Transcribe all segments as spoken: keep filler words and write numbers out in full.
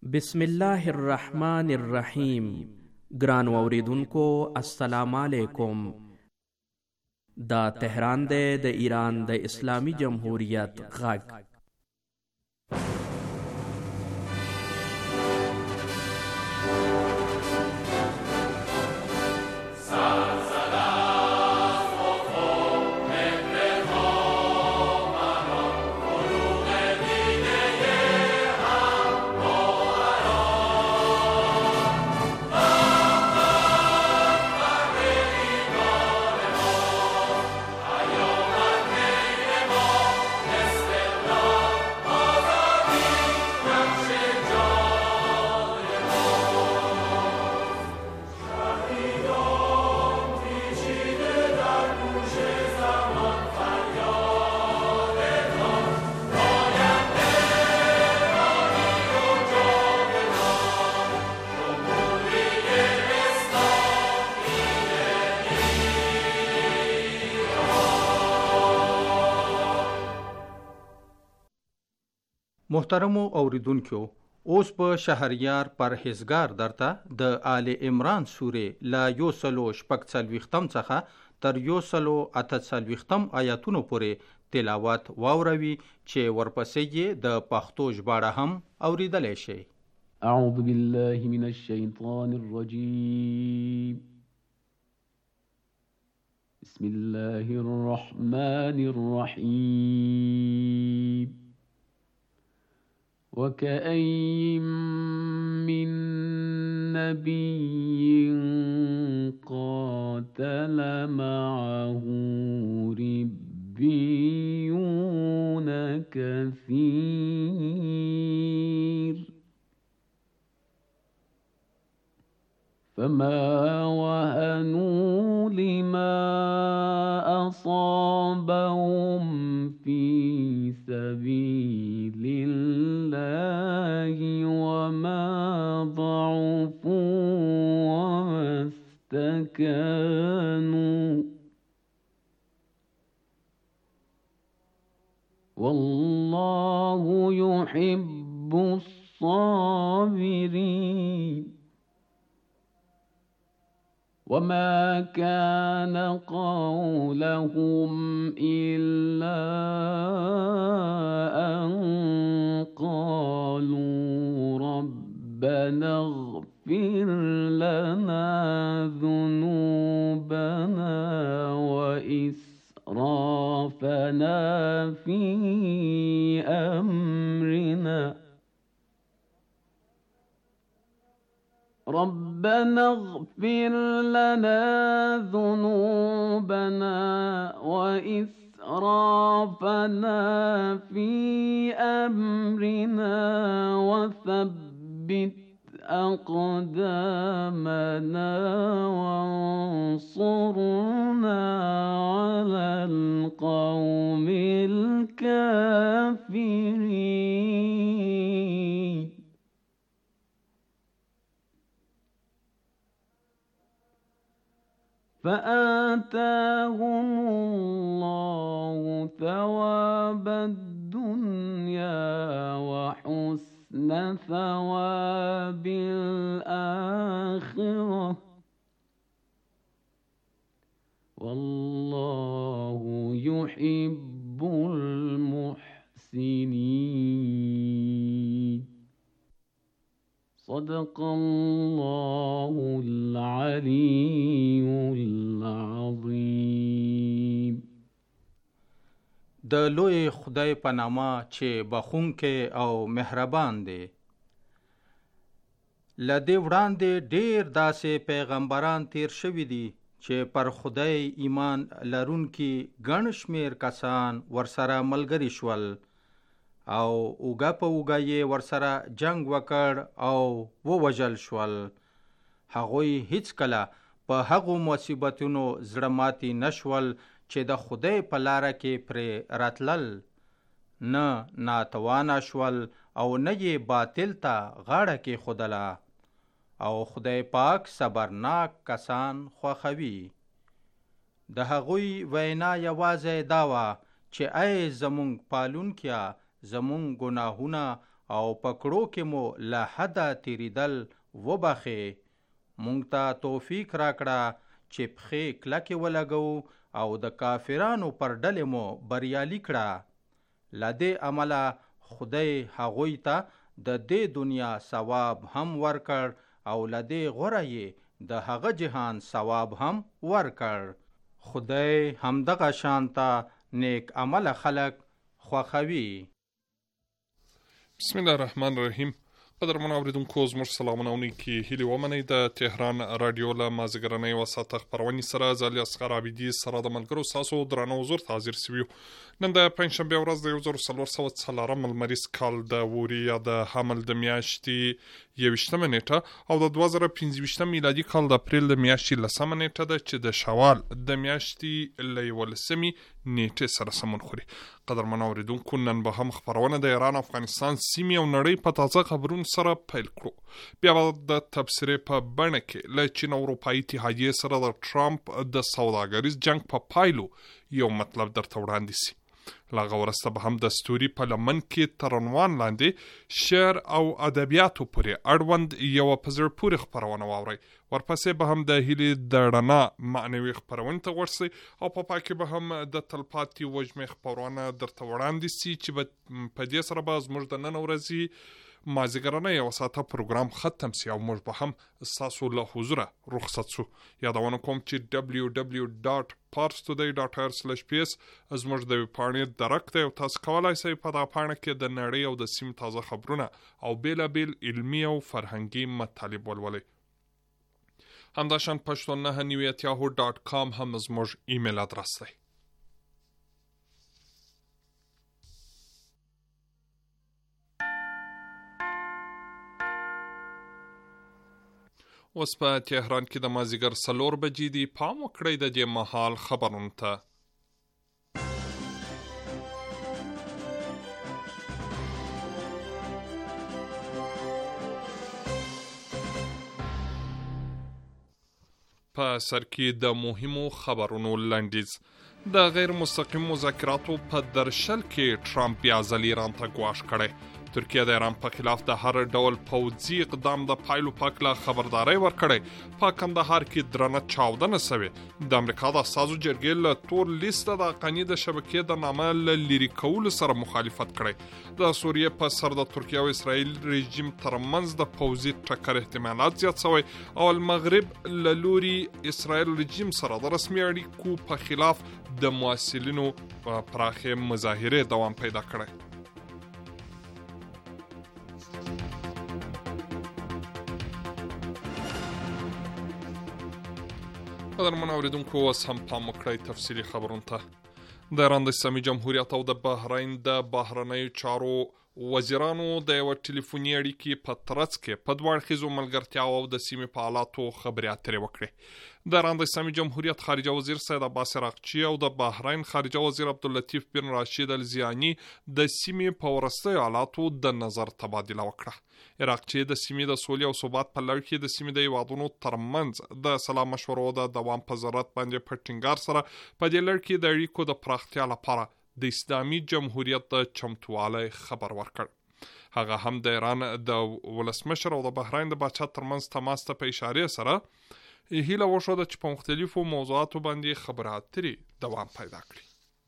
بسم الله الرحمن الرحیم. ګرانو اوریدونکو السلام علیکم. دا تهران دی د ایران د اسلامی جمهوریت غږ. محترمو اوریدونکو، اوس په شهریار پرهیزګار درته د آل عمران سورې لا یو سلو شپږ څلوېښتم څخه تر یو سلو اته څلوېښتم آیاتونو پورې تلاوت واوروي چې ورپسې یې د پښتو ژباړه هم اوریدلی شي. اعوذ بالله من الشیطان الرجیم. بسم الله الرحمن الرحیم. وكأين من نبي قاتل معه ربيون كثير فما وهنوا لما أصابهم في سبيل الله وما ضعفوا وما استكانوا والله يحب الصابرين. وما كان قولهم إلا أن قالوا ربنا اغفر لنا ذنوبنا وإسرافنا في أمرنا ربنا اغفر لنا ذنوبنا وإسرافنا في أمرنا وثبت أقدامنا وانصرنا على القوم الكافرين. فآتاهم الله ثواب الدنيا وحسن ثواب الآخرة والله يحب المحسنين. صدق الله العلي العظيم. د لوی خدای په نامه چې بخښونکی او مهربان دی. له دې وړاندې ډېر داسې پیغمبران تیر شوي دي چې پر خدای ایمان لرونکي ګڼ شمېر کسان ورسره ملګري شول او اوږه په اوږه یې ورسره جنگ وکړ او ووژل شول. هغوی هیڅکله په هغو مصیبتونو زړه ماتي نشول چې د خدای په لاره کې پرې راتلل، نه ناتوانه شول او نه یې باطل ته غاړه کېښودله. او خدای پاک صبرناک کسان خوښوي. د هغوی وینا یوازې دا وه چې ای زمونږ پالونکیا، زمونږ ګناهونه او پکړو کې مو له حده تیریدل وبخې. مونږ ته توفیق راکړه چې پښې کلکې ولګو او د کافرانو پر ډلې مو بریالي کړه. له دې عمله خدای هغوی ته د دې دنیا ثواب هم ورکړ او له دې غوره یې د هغه جهان ثواب هم ورکړ. خدای همدغه شانته نیک عمله خلق خوښوي. بسم الله الرحمن الرحیم. قدرمن اوریدونکو زموږ سلامونه او نیکې هیلې ومنئ. د تهران راډیو له مازدیګرنۍ یوه ساعته خپرونې سره زه علي اصغر عابدي سره د ملګرو ستاسو درانه حضور ته حاضر شوي یو. نن د پنجشنبې ورځ د یو زر څلور سوه څلورم لمریز کال د اوري یا د حمل د میاشتې یویشتمه نیټه او د دوه زره پنځه ویشتم میلادي کال د اپریل د میاشتې لسمه نیټه ده چې د شوال د میاشتې له یولسمې نیټې سره سمون خوري. قدرمن اوریدونکو نن به هم خپرونه د ایران، افغانستان، سیمې او نړۍ په تازه خبرونو سره پیل کړو. بیا به د تبصرې په بڼه کې له چین او اروپایي اتحادیې سره د ټرمپ د سوداګریز جنگ په پا پایلو یو مطلب درته وړاندې سي. لاغه ورسته به هم د ستوري په لمن کې تر عنوان لاندې شعر او ادبیاتو پورې اړوند یوه په زړه پورې خپرونه واورئ. ورپسې به هم د هیلې د رڼا معنوي خپرونې ته ورسئ او په پای کې به هم د تلپاتې وژمې خپرونه درته وړاندې سي چې په دې سره به زموږ د نن ورځې مازدیګرنۍ یوه ساعته پروګرام ختم سي او موږ به هم ستاسو له حضوره رخصت سو. یادونه کوم چې ډبلیو ډبلیو ډاټ پارس ټوډی ډاټ آر سلیش پی اس زموږ د ویبپاڼې درک دی او تاسو کولی شئ په دغه پاڼه کې د نړۍ او د سیمې تازه خبرونه او بېلابېل علمي او فرهنګي مطالب ولولئ. همداشان پښتو نهه نیویت یاهو ډاټ کام هم زموږ ایمیل ادرس دی. اوس په تهران کې د مازدیګر څلور بجې دي. پام وکړئ د دې مهال خبرونو ته. په سر کې د مهمو خبرونو لنډیز. د غیر مستقیم مذاکراتو په درشل کې ټرمپ بیا ځل ایران ته ګواښ کړی. ترکیه د ایران په خلاف د هر ډول پوځي اقدام د پایلو په هکله خبرداری ورکړی. په کندهار کې درنه چاودنه سوې. د امریکا د استازو جرګې له تور لیسته د حقاني د شبکې د نامه له لرې کولو سره مخالفت کړی. د سوریې په سر د ترکیه او اسرائیل رژیم ترمنځ د پوځي ټکر احتمالات زیات شوی او المغرب له لوري اسرائیل رژیم سره د رسمي اړیکو په خلاف د محصلینو پراخې مظاهرې دوام پیدا کړی. قدرمن اوریدونکو اوس هم پام وکړئ تفصیلي خبرونو ته. د ایران د اسلامي جمهوریت او د بحرین د بهرنیو چارو وزیرانو د یوه ټلیفوني اړیکې په ترڅ کې په دوه اړخیزو ملګرتیاو او د سیمې په حالاتو خبرې اترې وکړې. د ایران د اسلامي جمهوریت خارجه وزیر سید عباس عراقچي او د بحرین خارجه وزیر عبداللطیف بن راشد الزیانی د سیمې په وروستیو حالاتو د نظر تبادله وکړه. عراقچي د سیمې د سولې او ثبات په لړ کې د سیمې د هیوادونو ترمنځ د سلا مشورو د دوام په ضرورت باندې په ټینګار سره په دې لړ کې د اړیکو د پراختیا لپاره د اسلامي جمهوریت د چمتووالي خبر ورکړ. هغه هم د ایران د ولسمشر او د بحرین د باچا ترمنځ تماس ته په اشارې سره هیله وښوده چې په مختلفو موضوعاتو باندې خبرې اترې دوام پیدا کړي.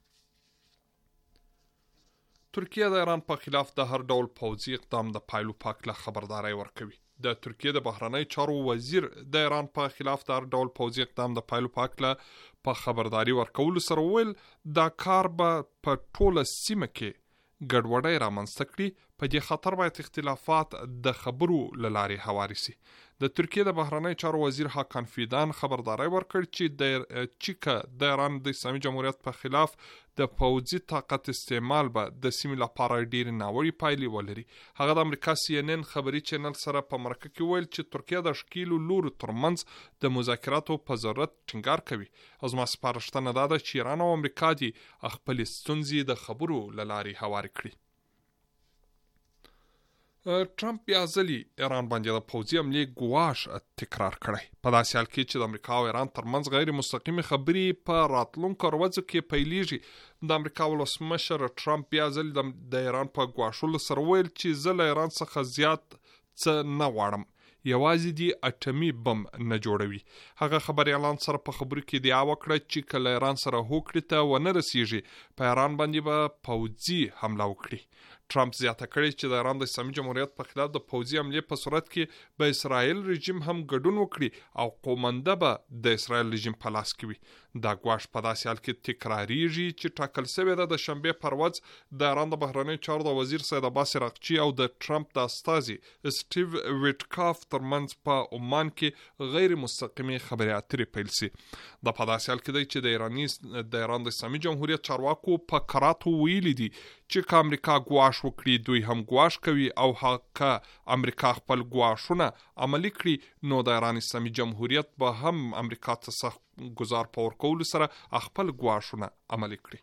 ترکیه د ایران په خلاف د هر ډول پوځي اقدام د پایلو په هکله خبرداری ورکوي. د ترکیه د بهرنیو چارو وزیر د ایران په خلاف د هر ډول پوځي اقدام د پایلو په هکله په خبرداری ورکولو سره ویل دا کار به په ټوله سیمه کې ګډوډۍ رامنځته کړي. په دې خاطر باید اختلافات د خبرو له لارې هواري سي. د ترکیه د بهرنیو چارو وزیر هاکان فیدان خبرداری ورکړ چې د چیکه د ایران د اسلامي جمهوریت په خلاف د پوځي طاقت استعمال به د سیمې لپاره ډېرې ناوړې پایلې ولري. هغه د امریکا سی ان ان خبري چینل سره په مرکه کې ویل چې ترکیه د ښکیلو لورو ترمنځ د مذاکراتو په ضرورت ټینګار کوي. او زما سپارښتنه دا ده چې ایران او امریکا دې خپلې ستونزې د خبرو له لارې هوارې کړي. ټرمپ بیا ځلې ایران باندې د پوځي حملې ګواښ تکرار کړی. په داسې حال کې چې د امریکا او ایران ترمنځ غیر مستقیمې خبرې په راتلونکو ورځو کې پیلېږي، د امریکا ولسمشر ټرمپ بیا ځلې د ایران په ګواښلو سره ویل چې زه له ایران څخه زیات څه نه غواړم، یوازې دی اټومي بم نه جوړوي. هغه خبریالان سره په خبرو کې ادعا وکړه چې کله ایران سره هوکړې ته ونه رسیږي په ایران باندې به پوځي حمله وکړي. ټرمپ زیاته کړې چې د ایران د اسلامي جمهوریت په خلاف د پوځي حملې په صورت کې به اسرائیل رژیم هم ګډون وکړي او قومنده به د اسرائیل رژیم په لاس کې وي. دا ګواښ په داسې حال کې تکراریږي چې ټاکل شوې ده د شنبې پر ورځ د ایران د بهرنیو چارو د وزیر سید عباس عراقچي او د ټرمپ د استازي سټیو ویټکاف ترمنځ په عمان کې غیر مستقیمې خبرې اترې پیل شي. دا په داسې حال کې دی چې د ایرانی د ایران د اسلامي جمهوریت چارواکو په کراتو ویلي دي چې که امریکا ګواښ وکړي دوی هم ګواښ کوي او که امریکا خپل ګواښونه عملي کړي نو د ایران اسلامي جمهوریت به هم امریکا ته سخت گزار په ورکولو سره خپل ګواښونه عملي کړي.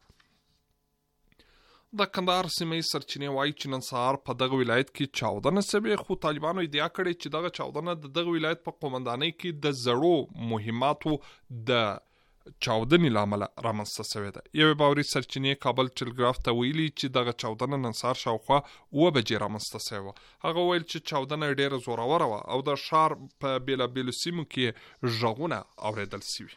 د کندهار سیمې سرچینې وایي چې نن سهار په دغه ولایت کې چاودنه شوې، خو طالبانو ادعا کړې چې دغه چاودنه د دغه ولایت په قومندانۍ کې د زړو مهماتو د چاودنې له امله رامنځته شوې ده. یوې باوري سرچینې کابل ټلګراف ته ویلي چې دغه چاودنه نن سهار شاوخوا اوه بجې رامنځته شوې وه. هغه ویل چې چاودنه ډېره زوروره وه او د ښار په بېلابېلو سیمو کې غږونه اورېدل شوي.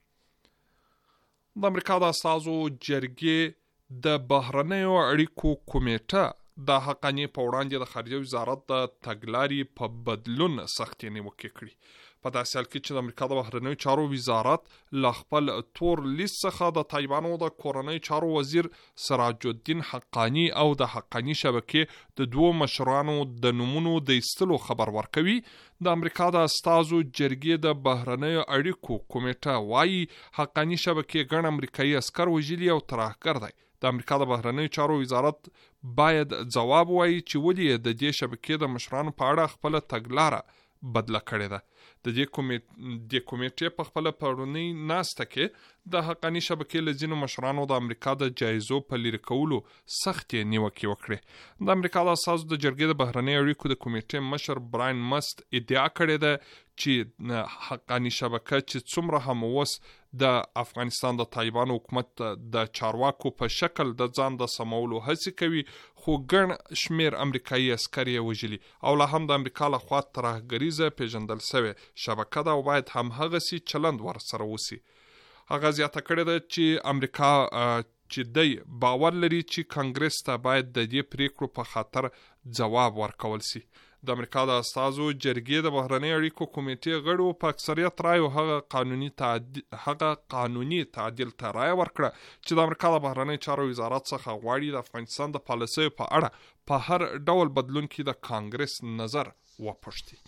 د امریکا د استازو جرګې د بهرنیو اړیکو کمیټه د حقاني په وړاندې د خارجه وزارت د تګلارې په بدلون سختې نیوکې کړي. په داسې حال کې چې د امریکا د بهرنیو چارو وزارت له خپل تور لیست څخه د طالبانو د کورنیو چارو وزیر سراج الدین حقانی او د حقانی شبکې د دوو مشرانو د نومونو د ایستلو خبر ورکوي. د امریکا د استازو جرګې د بهرنیو اړیکو کمیټه وایي حقانی شبکې ګڼ امریکایي عسکر وژلي او ترهګر دی. د امریکا د بهرنیو چارو وزارت باید ځواب وایي چې ولې د دې شبکې د مشرانو په اړه خپل تګلاره بدله کړې ده. د دې کومیټې کومیټې په خپل پرونی ناسته کې د حقانی شبکې له ځینو مشرانو د امریکا د جایزو په لرې کولو سختې نیوکې وکړې. د امریکا د اساسو د جرګې د بهرنیو اړیکو د کومیټې مشر براین مست ادعا کړې ده چې حقانی شبکه چې څومره هم اوس د افغانستان د طالبانو حکومت د چارواکو په شکل د ځان د سمولو هڅې کوي، خو ګڼ شمیر امریکایي عسکر یې وژلي او لا هم د امریکا له خوا ترهګریزه پیژندل شوې شبکه ده او باید هم هغسې چلند ورسره وسي. هغه زیاته کړې ده چې امریکا چې دی باور لري چې کانګرس ته باید د دې پریکړو په خاطر ځواب ورکول سي. د امریکا د استازو جرګې د بهرنۍ اړیکو کمیټې غړو په اکثریت رایو هغه قانوني تعدیل هغه قانوني تعدیل ته رایه ورکړه چې د امریکا د بهرنۍ چارو وزارت څخه غواړي د افغانستان د پالیسیو په اړه په هر ډول بدلون کې د کانګرس نظر وپوښتي.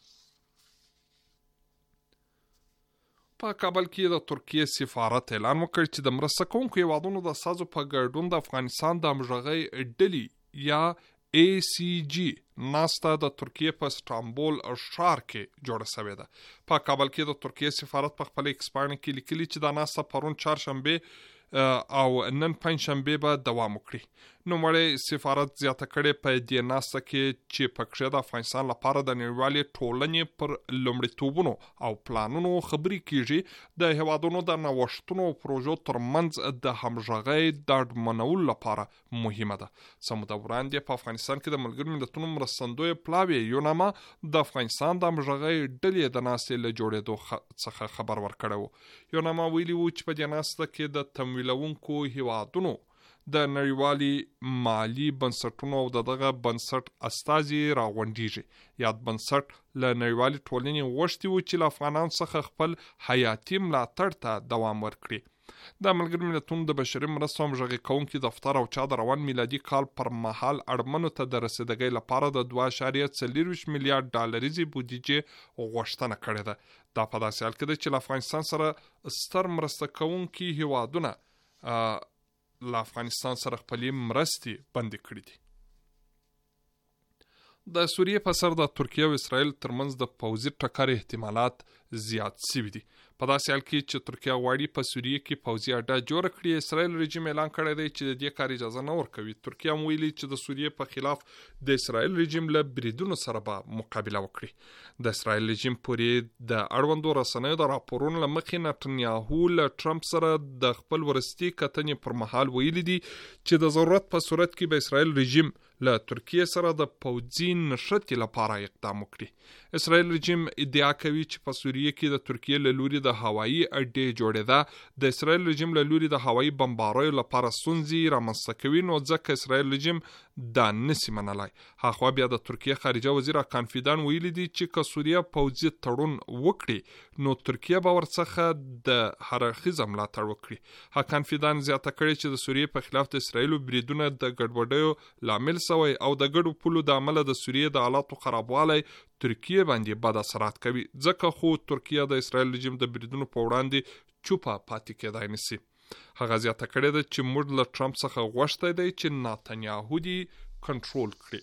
په کابل کې د ترکیه سفارت اعلان وکړ چې د مرسته کوونکو هیوادونو د استازو په ګډون د افغانستان د همغږۍ ډلې یا ای سی جی ناسته د ترکیه په استانبول ښار کې جوړه شوې ده. په کابل کې د ترکیه سفارت په خپل ایکس پاڼه کې لیکلي چې دا ناسته پرون چهارشنبه او نن پنځشنبه به دوام وکړي. نوموړی سفارت زیاته کړې په دې ناسته کې چې پکښې د افغانستان لپاره د نړیوالې ټولنې پر لومړیتوبونو او پلانونو خبرې کیږي. د هیوادونو د نوښتونو او پروژو ترمنځ د همغږۍ د ډاډمنولو لپاره مهمه ده. څه موده وړاندې په افغانستان کې د ملګرو ملتونو مرستندویه پلاوی یوناما د افغانستان د همغږۍ ډلې د ناستې له جوړېدو څخه خبر ورکړی و. یوناما ویلي و چې په دې ناسته کې د تمویلونکو هیوادونو د نړیوالي مالی بنسټونو او دغه بنسټ استازي راغونډیږي. یاد بنسټ له نړیوالي ټولنې غوښتي و چې له افغانانو څخه خپل حیاتي ملاتړ ته دوام ورکړي. د ملګرو ملتونو د بشري مرستو همغږي کوونکي دفتر او چا د روان میلادي کال پر مهال اړمنو ته د رسیدګۍ لپاره د دوه اعشاریه څلورویشت میلیارډ ډالریزې بودیجې غوښتنه کړې ده. دا په داسې حال کې ده چې له افغانستان سره ستر مرسته کوونکي هیوادونه له افغانستان سره خپلې مرستې بندې کړې دي. د سوریې په سر د ترکیه او اسرائیل ترمنځ د پوځي ټکر احتمالات زیات شوي دي. په داسې حال کې چې ترکیه غواړي په سوریې کې پوځي اډه جوړه کړي، اسرائیل رژیم اعلان کړی دی چې د دې کار اجازه نه ورکوي. ترکیه هم ویلي چې د سوریې په خلاف د اسرائیل رژیم له بریدونو سره به مقابله وکړي. د اسرائیل رژیم پورې د اړوندو رسنیو د راپورونو له مخې نتنیاهو له ټرمپ سره د خپل ورستي کتنې پر مهال ویلي دي چې د ضرورت په صورت کې به اسرائیل رژیم له ترکیه سره د پوځي نښتې لپاره اقدام وکړي. اسرائیل رژیم ادعا کوي چې په سوریې کې د ترکیه له لوري د هوایي اډې جوړېده د اسرائیل رژیم له لوري د هوایي بمباریو لپاره ستونزې رامنځته کوي، نو ځکه اسرائیل رژیم دا نسی منلای. هاخوا بیا د ترکیه خارجه وزیر حکان فیدان ویلي دي چې که سوریه پوځي تړون وکړي نو ترکیه به ورڅخه د هر اړخیزه ملاتړ وکړي. حکان فیدان زیاته کړې چې د سوریې په خلاف د اسرائیلو بریدونه د ګډوډیو لامل سوی او د ګډو پولو د عمله د سوریې د حالاتو خرابوالی ترکیه باندې بد اثرات کوي، ځکه خو ترکیه د اسرائیل رژیم د بریدونو په وړاندې چوپه پاتې کېدای نشي. هغه زیاته کړې ده چې موږ له ټرمپ څخه غوښتی دی چې نتنیاهو دې کنټرول کړي.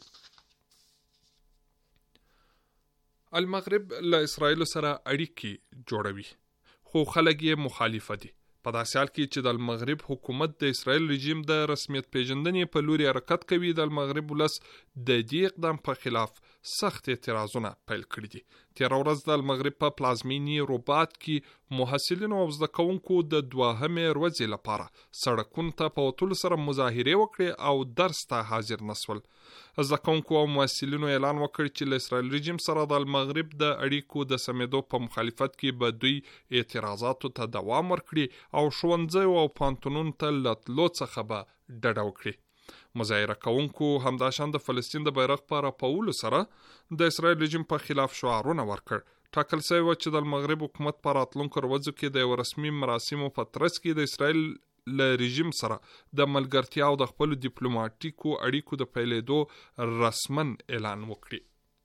المغرب له اسرائیل سره اړیکې جوړوي خو خلک یې مخالفه دي. په داسې حال کې چې د المغرب حکومت د اسرائیل رژیم د رسمیت پیژندنې په لوري حرکت کوي، د المغرب ولس د دې اقدام په خلاف سخت اعتراضونه پیل کړي دي. تېره ورځ د المغرب په پلازمینې رباط کې محصلینو او زده کوونکو د دوهمې ورځې لپاره سړکونو ته په وتلو سره مظاهرې وکړې او درس ته حاضر نسول. زده کوونکو او محصلینو اعلان وکړ چې له اسرائیل رژیم سره د المغرب د اړیکو د سمېدو په مخالفت کې به دوی اعتراضاتو ته دوام ورکړي او ښوونځیو او پوهنتونونو ته له تلو څخه به ډډه وکړي. مظاهره کوونکو همداشان د فلسطین د بیرغ په رپولو سره د اسرائیل رژیم په خلاف شعارونه ورکړ. ټاکل شوی و چې د المغرب حکومت په راتلونکو ورځو کې د یو رسمي مراسمو په ترڅ کې د اسرائیل له رژیم سره د ملګرتیا او د خپل ډیپلوماټیکو اړیکو د پیلېدو رسمن اعلان وکړي.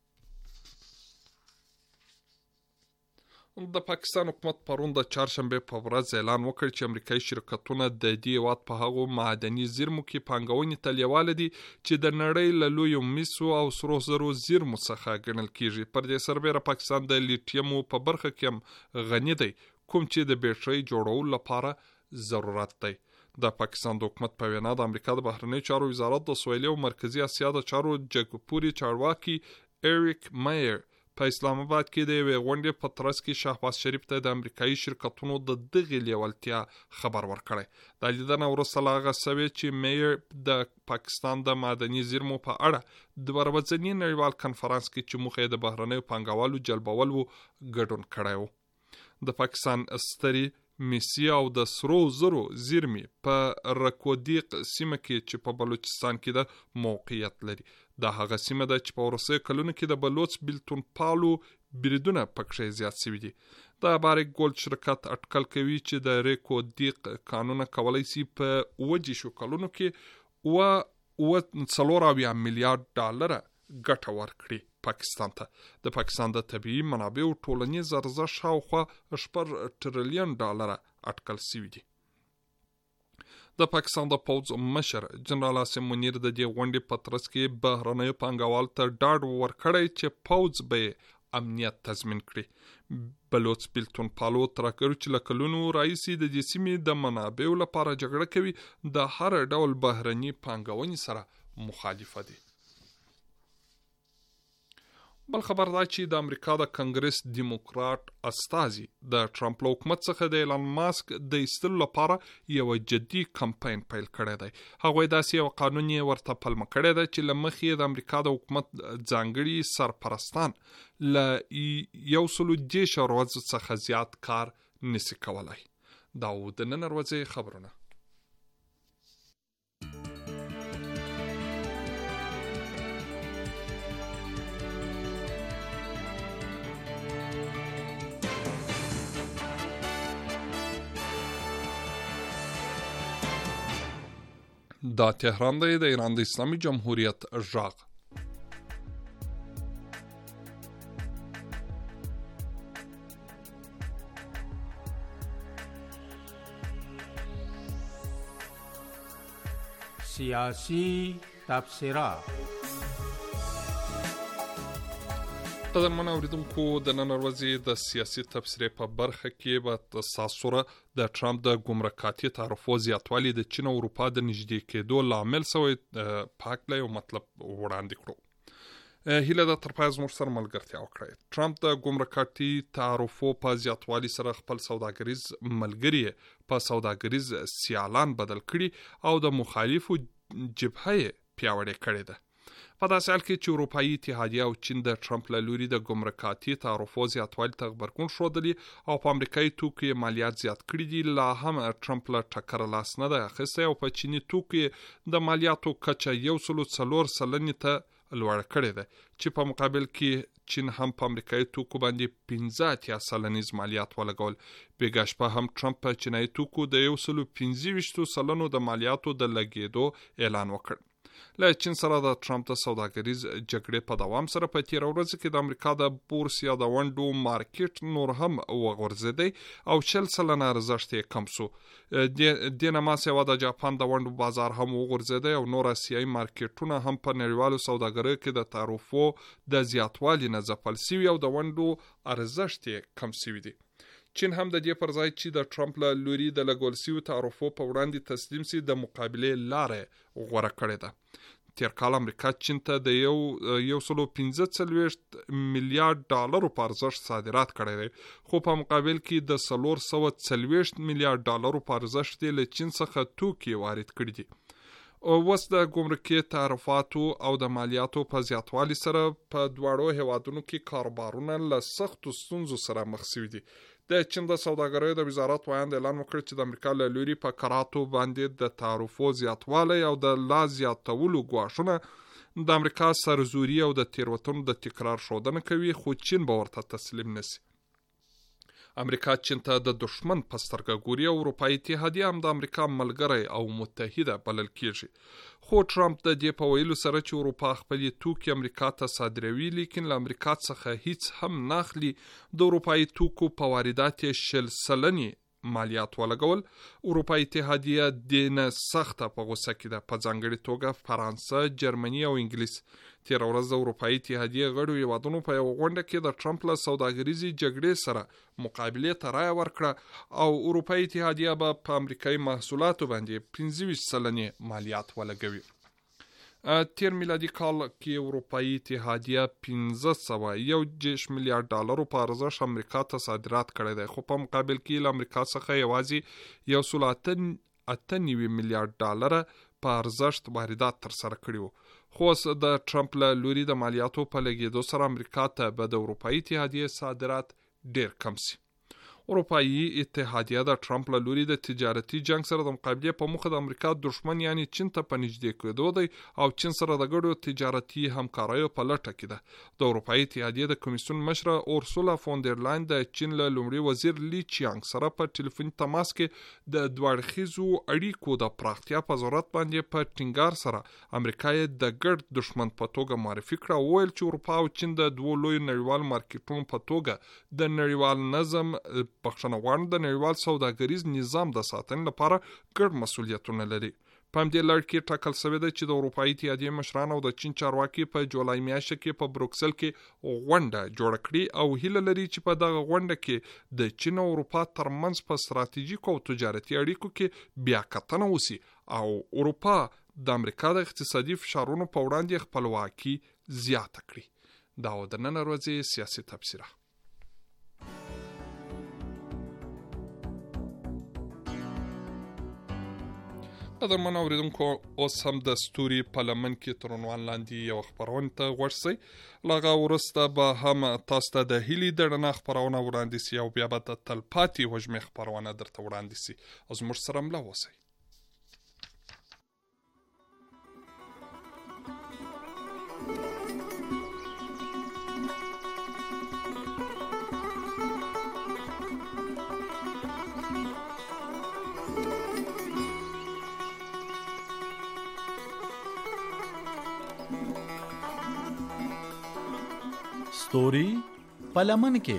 د پاکستان حکومت پرون د چهارشنبه په ورځ اعلان وکړ چې امریکایي شرکتونه د دې هېواد په هغو معدني زیرمو کې پانګونې ته لیواله دي چې د نړۍ له لویو مسو او سرو زرو زیرمو څخه ګڼل کېږي. پر دې سربیره پاکستان د لیټیمو په برخه کې هم غني دی، کوم چې د بیټرۍ جوړولو لپاره ضرورت دی. د پاکستان د حکومت په وینا د امریکا د بهرنیو چارو وزارت د سویلي او مرکزي اسیا د چارو جګپوري چارواکي ایریک مایر په اسلام آباد کې د یوې غونډې په ترڅ کې شهباز شریف ته د امریکایي شرکتونو د دغې لیوالتیا خبر ورکړی. د لیدنه وروسته له هغه سوی چې مایر د پاکستان د معدني زیرمو په اړه د ورځني نړیوال کنفرانس کې چې موخه د بهرنیو پانګوالو جلبول وو ګډون کړی و. د پاکستان ستري میسی او د سرو زرو زیرمي په رکودیق سیمه کې چې په بلوچستان کې د موقعیت لري. دا هغه سیمه ده چې په ورسې کلونو کې د بلوچ بیلتون پالو بریدونه پکښې زیات شوي دي. د باریک ګولډ شرکت اټکل کوي چې د رکودیق کانونه کولای شي په اووه دېرشو کلونو کې اووه اووه څلور اویا میلیارډ ډالره ګټه ورکړي پاکستان ته. د پاکستان د طبیعي منابعو ټولنیز ارزښت شاوخوا شپږ ټریلیون ډالره اټکل شوي دي. د پاکستان د پوځ مشر جنرال عاصم منیر د دې غونډې په ترڅ کې بهرنیو پانګوالو ته ډاډ ورکړی چې پوځ به امنیت تضمین کړي. بلوچ بیلتون پالو ترکرو چې له کلونو راهیسې د دې سیمې د منابعو لپاره جګړه کوي د هر ډول بهرني پانګونې سره مخالفه دي. بل خبر دا چې د امریکا د کنګرس دیموکرات استازي د ټرمپ له حکومت څخه د ایلان ماسک د ایستلو لپاره یو جدي کمپاین پیل کړی دی. هغوی داسې یو قانون یې ورته پلمه کړی دی چې له مخې د امریکا د حکومت ځانګړي سرپرستان له یو سلو دېرش ورځو څخه زیات کار نشي کولای. دا و د نن ورځې خبرونه. دا تهران دی، د ایران د اسلامي جمهوریت غږ. سیاسی تبصره. قدرمن اوریدونکو د نن ورځې د سیاسي تبصرې په برخه کې به تاسو سره د ټرمپ د ګمرکاتي تعرفو زیاتوالی د چین او اروپا د نږدې کېدو لامل سوی پاکله یو مطلب وړاندې کړو. هیله د ترپایز مر سره ملګرتیا وکړي. ټرمپ د ګمرکاتي تعرفو په زیاتوالی سره خپل سوداګریز ملګری په سوداګریز سیالان بدل کړي او د مخالفو جبهه پیاوړې کړې ده. په داسې حال کې چې اروپایي اتحادیه او چین د ټرمپ له لوري د ګمرکاتي تعرفو زیاتوالي ته غبرګون ښودلي او په امریکایي توکو مالیات زیات کړي دي، لا هم ټرمپ له ټکره لاس نه دی اخیستی او په چیني توکو د مالیاتو کچه یو سلو څلور سلنې ته لوړه کړې ده، چې په مقابل کې چین هم په امریکایي توکو باندې پنځه اتیا سلنیز مالیات ولګول. بېګا شپه هم ټرمپ په چینایي توکو د یو سلو پنځه ویشتو سلنو د مالیاتو د لګېدو اعلان وکړ. له چین سره د ټرمپ د سوداګریز جګړې په دوام سره په تیر ورځ کې د امریکا د بورس یا د ونډو مارکیټ نور هم وغورځېدی او شل سلنه ارزښت یې کم سو. د نما سیوا د جاپان د ونډو بازار هم وغورځېدی او نور اسیایي مارکیټونه هم په نړیوالو سوداګریو کې د تعرفو د زیاتوالي نه ځپل سوي او د ونډو ارزښت یې کم سوي دي. چین هم د دې پر ځای چې د ټرمپ له لوري د لګول سویو تعرفو په وړاندې تسلیم سي د مقابلې لارې غوره کړې ده. تیر کال امریکا چین ته د یو یو سلو پنځه څلوېښت میلیارډ ډالرو په ارزښت صادرات کړی دی، خو په مقابل کې د څلور سوه څلوېښت میلیارډ ډالرو په ارزښت یې له چین څخه توکي وارد کړي دي. اوس د ګمرکي تعرفاتو او د مالیاتو په زیاتوالي سره په دواړو هیوادونو کې کاروبارونه له سختو ستونزو سره مخ شوي دي. د چین د سوداګریو د وزارت وایند اعلان وکړ چې د امریکا له لوري په کراتو باندې د تعرفو زیاتوالی او د لا زیاتولو ګواښونه د امریکا سرزوري او د تیروتنو د تکرار ښودنه کوي، خو چین به ورته تسلیم نشي. امریکا چین ته د دشمن په سترګه ګوري او اروپایي اتحادیه هم د امریکا ملګری او متحده بلل کیږي. خو ټرمپ د دې په ویلو سره چې اروپا خپلې توکي امریکا ته صادروي لیکن له امریکا څخه هیڅ هم نه اخلي، د اروپایي توکو په واردات یې شل سلنې مالیات ولګول. اروپایي اتحادیه دې نه سخته په غوسه کې ده، په ځانګړې توګه فرانسه، جرمني او انګلیس. تیر ورځ د اروپایي اتحادیې غړو هیوادونو په یوه غونډه کې د ټرمپ له سوداګریزې جګړې سره مقابلې ته رایه ورکړه او اروپایي اتحادیه به په امریکایي محصولاتو باندې پنځه ویشت سلنې مالیات ولګوي. تیر میلادي کال کې اروپایي اتحادیه پنځه سوه یو دېرش میلیارډ ډالرو په ارزښت امریکا ته صادرات کړی دی، خو په مقابل کې له امریکا څخه یوازې یو سل اته نوي میلیارډ ډالره په ارزښت واردات ترسره کړي وو. خو د ټرمپ له لوري د مالیاتو په لګېدو سره امریکا ته به د اروپایي اتحادیې صادرات ډیر کم سي. اروپایي اتحادیه د ټرمپ له لوري د تجارتي جنگ سره د مقابلې په موخه د امریکا دشمن یعنی چین ته په نږدې کېدو دی او چین سره د ګډو تجارتي همکاریو په لټه کې ده. د اروپایي اتحادیې د کمیسیون مشره اورسولا فوندر لاین د چین له لومړي وزیر لی چیانګ سره په ټلیفوني تماس کې د دوړخیزو اړیکو د پراختیا په ضرورت باندې په ټینګار سره امریکا یې د ګډ دشمن په توګه معرفي کړه او ویل چې اروپا او چین د دوو لوی نړیوال مارکیټونو په توګه د نړیوال نظم بخښنه غواړي د نړیوال سوداګریز نظام د ساتنې لپاره ګډ مسؤلیتونه لري. په همدې لړ کې ټاکل شوی دی چې د اروپایي اتحادیې مشران او د چین چارواکي په جولای میاشت کې په بروکسل کې غونډه جوړه کړي او هیله لري چې په دغه غونډه کې د چین او اروپا ترمنځ په ستراتیژیکو او تجارتي اړیکو کې بیا کتنه وشي او اروپا د امریکا د اقتصادي فشارونو په وړاندې خپلواکي زیاته کړي. دا و د نن ورځې سیاسي تبصره. قدرمن اوریدونکو، اوس هم د ستوري په لمن کې تر عنوان لاندې یو خپرونه ته غوږ شئ. له هغه وروسته به هم تاسو ته د هیلې د رڼا خپرونه وړاندې سي او بیا به د تلپاتې وږمې خپرونه درته وړاندې سي. او زموږ سره مله اوسئ. ستوري په لمن کې.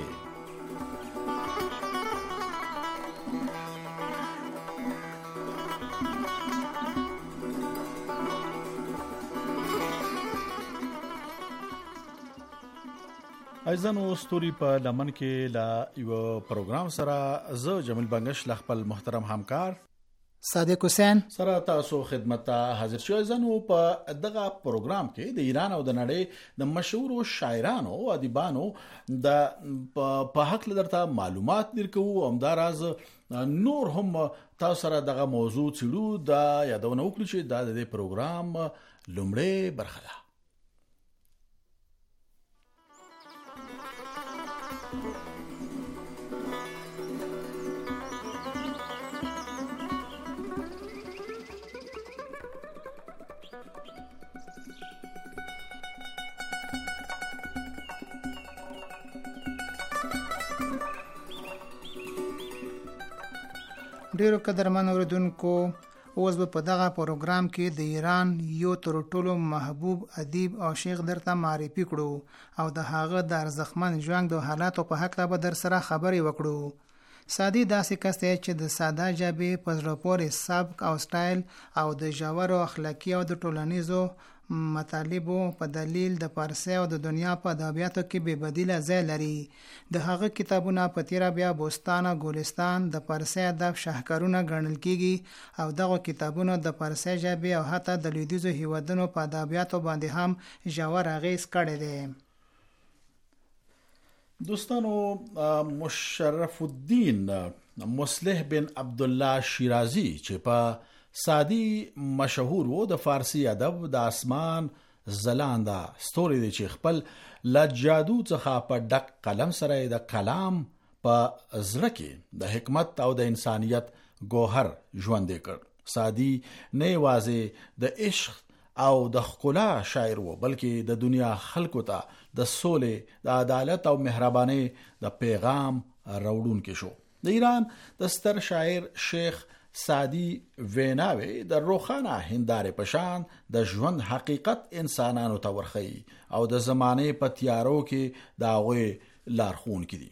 ایزنو ستوري په لمن کې لا یو پروګرام سره زه جمیل بنگش خپل محترم همکار صادق حسین سره تاسو خدمت ته حاضر شو. ایزنو په دغه پروګرام کې د ایران او د نړۍ د مشهور شاعرانو او ادیبانو د په حق درته معلومات درکو. همداراز نور هم تاسو سره دغه موضوع چړو د یادونه وکړو چې د دې پروګرام لومړی برخه ده. ډیرو قدرمن اوریدونکو، اوس به په دغه پروګرام کې د ایران یو تر ټولو محبوب ادیب او شیخ درته معرفي کړو او د هغه د ارزښتمن ژوند او حالاتو په حق لا به در سره خبرې وکړو. سادي داسې کس دی چې د ساده ژبې په زړه پورې سبک او سټایل او د ژورو اخلاقي او د ټولنیزو مطالبو په دلیل د فارسی او د دنیا په ادبیاتو کې بې بدیله ځای لري. د هغه کتابونه په تیره بیا بوستان او ګلستان د فارسی ادب شاهکارونه ګڼل کیږي او دغه کتابونه د فارسی ژبې او حتی د لویدیځو هیوادونو په ادبیاتو باندې هم ژور اغیز کړی دی. دوستانو، مشرف الدین مصلح بن عبدالله شیرازی چې په سادی مشهور وو د فارسی ادب د اسمان زلانده ستوري دی چې خپل لجادو څخه په ډک قلم سره د کلام په زړه کې د حکمت او د انسانیت ګوهر ژوند کړ. سادی نه یوازې د عشق او د ښکلا شاعر وو، بلکې د دنیا خلکو ته د سولې، د عدالت او مهرباني د پیغام راوړونکی شو. د ایران د ستر شاعر شیخ سادی ویناوی د روخانه هنداره پشان د ژوند حقیقت انسانانو ته ورخی او د زمانه په تیارو کې دا غوي لارښون کړي.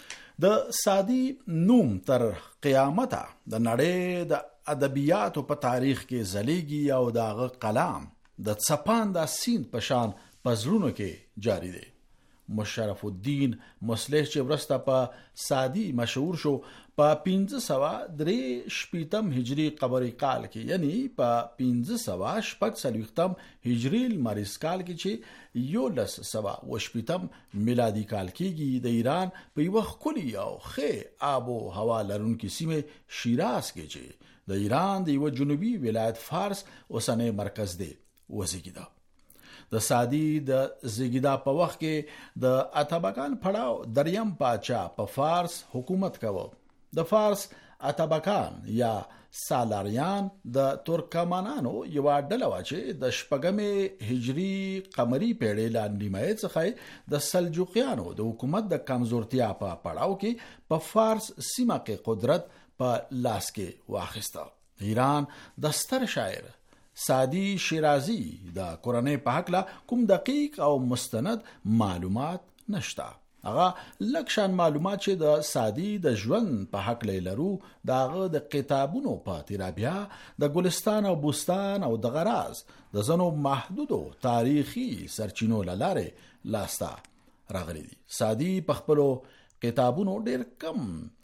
د سادی نوم تر قیامت د نړۍ د ادبیاتو په تاریخ کې زلیږي او داغه کلام د څپان د سین پشان پزړونو کې جاری دی. مشرف الدین مصلح چې ورسته په سادی مشهور شو په پنځه سوه درې شپیتم هجری قمری کال کې، یعنی په پنځه سوه شپږ څلوېښتم هجری لمریز کال کې چې یولس سوه و شپیتم میلادي کال کېږي، د ایران په یوه ښکلي او ښې آب و هوا لرونکې سیمې شیراز کې چې د ایران د یوه جنوبي ولایت فارس اوسنی مرکز دی وزیږېده. د سادی د زیږیدا په وخت کې د اتابکان پړاو دریم پاچا په فارس حکومت کاوه. د فارس اتابکان یا سالاریان د ترکمنانو یو ډله و چې د شپږمې هجری قمری پیړۍ لاندې نیمایي څخه د سلجوقیانو د حکومت د کمزورتیا په پړاو کې په فارس سیمه کې قدرت په لاس کې واخیسته. ایران د ستر شاعر سادی شیرازی د قرآن په حق لا کوم دقیق او مستند معلومات نشته. هغه لکشان معلومات چې د سادی د ژوند په حق لرو داغه د کتابونو په تیرابیا د ګلستان او بوستان او د غراز د زنو محدودو تاریخي سرچینو لاره لاستا راغلي دي. سادی په خپل کتابونو ډیر کم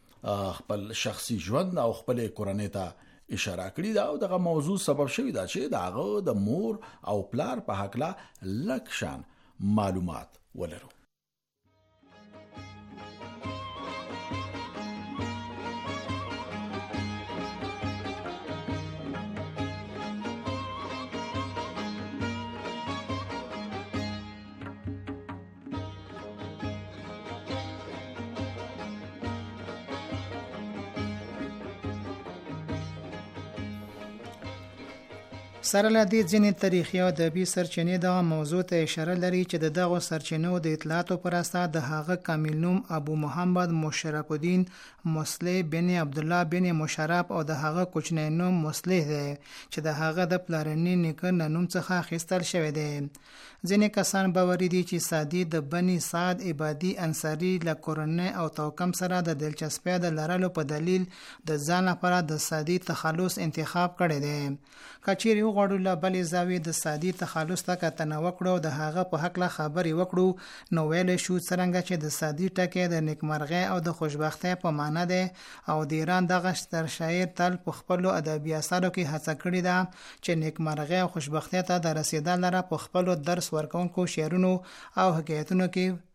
خپل شخصي ژوند او خپل قرآن ته اشاره کړی دا او دغه موضوع سبب شوی دا چې داغه د مور او پلار په حق لا لکشان معلومات ولرو. سره له دې ځینې تاریخي او ادبي سرچینې دغه موضوع ته اشاره لري چې د دغو سرچینو د اطلاعاتو پر اساس د هغه کامل نوم ابو محمد مشرف الدین مصلح بن عبدالله بن مشرف او د هغه کوچنی نوم مصلح دی چې د هغه د پلارني نیکه نوم څخه اخیستل شوی دی. ځینې کسان باوري دي چې سادی د بني سعد عبادي انصاری له کورنۍ او توکم سره د دلچسپۍ د لرلو په دلیل د ځان لپاره د سادی تخلص انتخاب کړی دی. کچېرې غواړو له بلې زاویې د سادي تخلص ته کتنه وکړو، د هغه په هکله خبرې وکړو. نو ویلی شو څرنګه چې د سادي ټکی د نیکمرغۍ او د خوشبختۍ په معنا دی او د ایران دغه ستر شاعر تل په خپلو ادبي اثارو کې هڅه کړې ده چې نیکمرغۍ او خوشبختۍ ته د رسېدل لپاره په خپلو درس ورکوونکو شعرونو او حکایتونو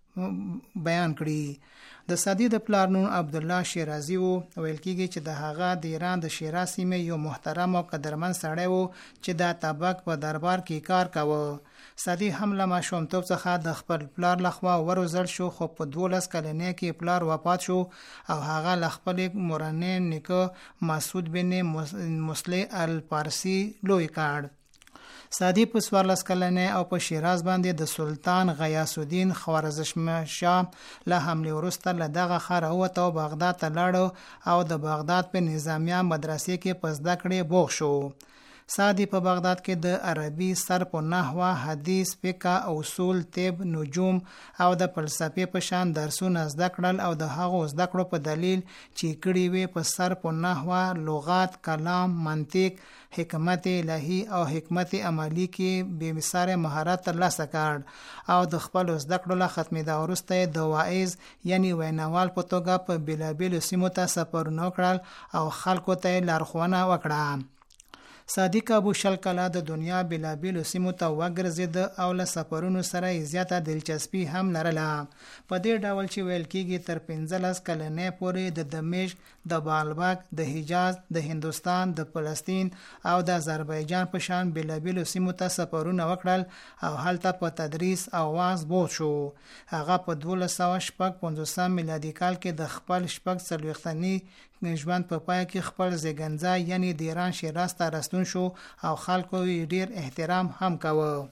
کې بیان کړي. د سادي د پلار نوم عبدالله شیرازي و. ویل کېږي چې د هغه د ایران د شیراز سیمې یو محترم او قدرمن سړی و چې د تبک په دربار کې کار کاوه. سادي هم له ماشومتوب څخه د خپل پلار لخوا وروزل شو، خو په دولس کلنۍ کې پلار وفات شو او هغه له خپل مورنۍ نیکه مسعود بن مصلح الپارسي لوی کړ. سادي په څوارلس کلنۍ او په شیراز باندې د سلطان غیاث الدین خوارزمشاه له حملې وروسته له دغه ښاره ووته او بغداد ته لاړ او د بغداد په نظامیه مدرسې کې په زده کړې بوخت شو. سادي په بغداد کې د عربي صرف و نحوه، حدیث، فقه، اصول، طب، نجوم او د فلسفې په شان درسونه زده کړل او د هغو زده کړو په دلیل چې کړي وي په صرف و نحوه، لغات، کلام، منطق، حکمت الهی او حکمت عملی کې بې مثاله مهارت ترلاسه کړ او د خپل زده کړو له ختمېدا وروسته د واعظ یعنی ویناوال په توګه په بېلابېلو سیمو ته سفرونه وکړل او خلکو ته لارښوونه وکړه. سادي کابو شل کاله د دنیا بېلابېلو سیمو ته وګرځېد او له سفرونو سره یې زیاته دلچسپي هم لرله. په دې ډول چې ویل کېږي تر پنځلس کلنۍ پورې د دمشق، د بالبک، د حجاز، د هندوستان، د فلسطین او د آذربایجان په شان بېلابېلو سیمو ته سفرونه وکړل او هلته په تدریس او وعظ بوخت شو. هغه په دولس سوه شپږ پنځوسم میلادي کال کې د خپل شپږ څلوېښتني ژوند په پای کې خپل زیږنځای یعنی د ایران شیراز ته راستون شو او خلکو یې ډیر احترام هم کاوه.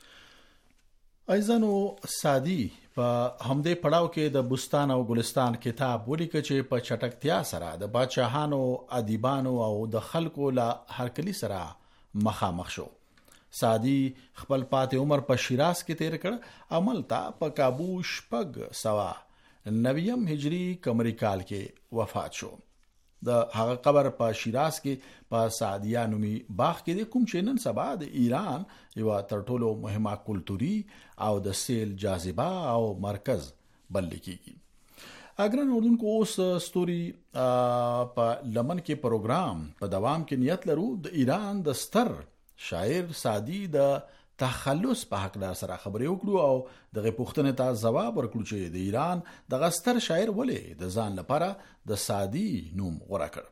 ایزانو سادي په همدې پړاو کې د بستان او ګلستان کتاب ولیکه چې په چټکتیا سره د بادشاهانو، ادیبانو او د خلکو له هرکلی سره مخامخ شو. سادي خپل پاتې عمر په شیراز کې تیر کړ، عملته په کابو شپږ سوه نویم هجری قمری کال کې وفات شو. د هغه قبر په شیراز کې په سعدیه نومي باغ کې د کوم چې نن سبا د ایران یو تر ټولو مهمه کلتوري او د سیل جاذبه او مرکز بلل کېږي. اګران اردوونکو اوس ستوري په لمن کې پروګرام په دوام کې نیت لرو د ایران د ستر شاعر سادي د تخلص په حق لار سره خبرې وکړو او دغه پوښتنې ته ځواب ورکړو چې د ایران د غستر شاعر ولې د ځان لپاره د سادي نوم غوړه کړ.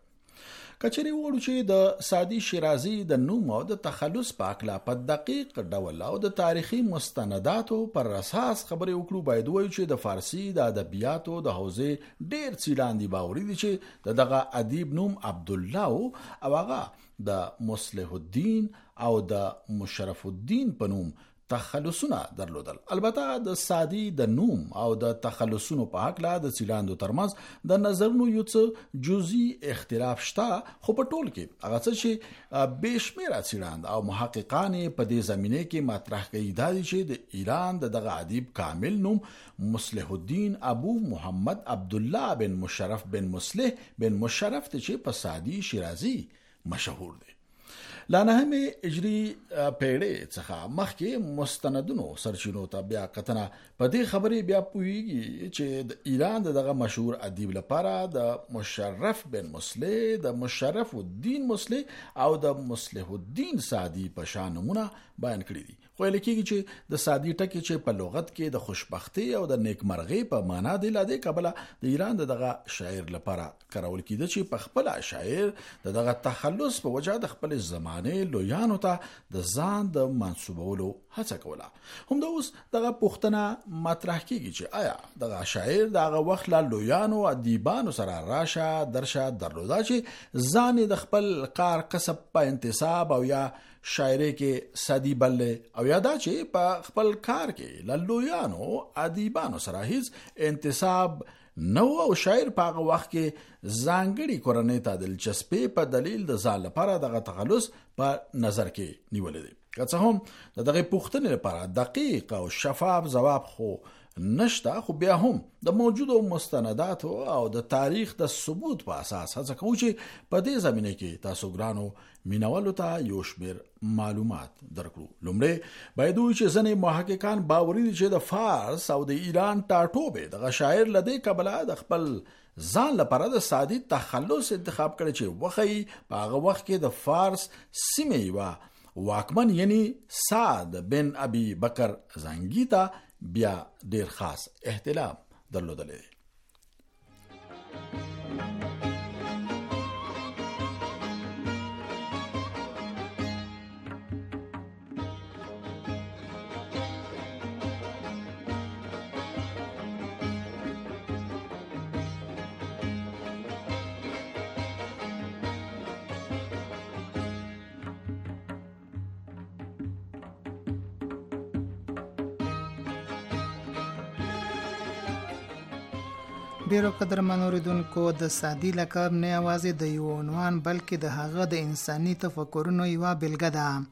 کچري وړو چې د سادي شیرازي د نوم او د تخلص په حق په دقیق ډول او د تاریخي مستنداتو پر اساس خبرې وکړو، باید وایو چې د فارسی د ادبیاتو د حوزې ډېر څیړاندې باوري دي چې دغه ادیب نوم عبدالله او هغه د مصلح الدین او د مشرف الدین په نوم تخلصونه درلودل. البته د سادي د نوم او د تخلصونو په حق لا د څیړاندو ترمنځ د نظرونو یو څه جزئی اختلاف شته، خو په ټول کې هغه څه چې بشمیره څیړاند او محققان په دې زمینه کې مطرح کوي دا چې د ایران د دغه ادیب کامل نوم مصلح الدین ابو محمد عبدالله بن مشرف بن مصلح بن مشرف ته چې په سادي شیرازي مشهور دی. لانهمه اجری پیړې څخه مخکې مستندونو سرچینو ته بیا کتنه په دې خبرې بیا پوهیږي چې د ایران دغه مشهور ادیب لپاره د مشرف بن مصلح، د مشرف الدین مصلح او د مصلح الدین سادي په شان نمونه بیان کړی دي. خو لکه چې د سادي ټکی چې په لغت کې د خوشبختی او د نیکمرغي په معنا دی، لاده قبله د ایران دغه شاعر لپاره کارول کیده چې په خپل شاعر دغه تخلص په وجه د خپل زمانه لویانو ته د ځان د منسوبولو هڅه کوله. هم د اوس دغه پوښتنه مطرح کیږي چې آیا دغه شاعر دغه وخت لا لویانو ادیبانو سره راشه درشه درلودا چې ځان د خپل کار کسب په انتصاب او یا شاعری کې سادي بلې او یادا چې په خپل کار کې لالویانو ادیبانو سره هیڅ انتصاب نو او شاعر په هغه وخت کې ځانګړي کورنۍ ته دلچسپي په دلیل د ځان لپاره دغه تخلص په نظر کې نیولې دي. که څه هم دغه پوښتنې لپاره دقیق او شفاف ځواب خو نشته، خو بیا هم د موجودو مستنداتو او د تاریخ د ثبوت په اساس هڅه کوو چې په دې زمینه کې تاسو ګرانو مینوالو ته یو شمېر معلومات درکړو. لومړی باید ووایو چې ځینې محققان باوري دي چې د فارس او د ایران ټاټوبې دغه شاعر له دې کبله د خپل ځان لپاره د سادي تخلص انتخاب کړي چې وخی په هغه وخت کې د فارس سیمې یوه واکمن یعنی سعد بن ابي بکر زنګي ته بیا ډیر خاص احترام درلودلی. ډیرو قدرمنو اوریدونکو، د سادي لقب نه یوازې د یو عنوان بلکې د هغه د انساني تفکرونو یوه بیلګه ده.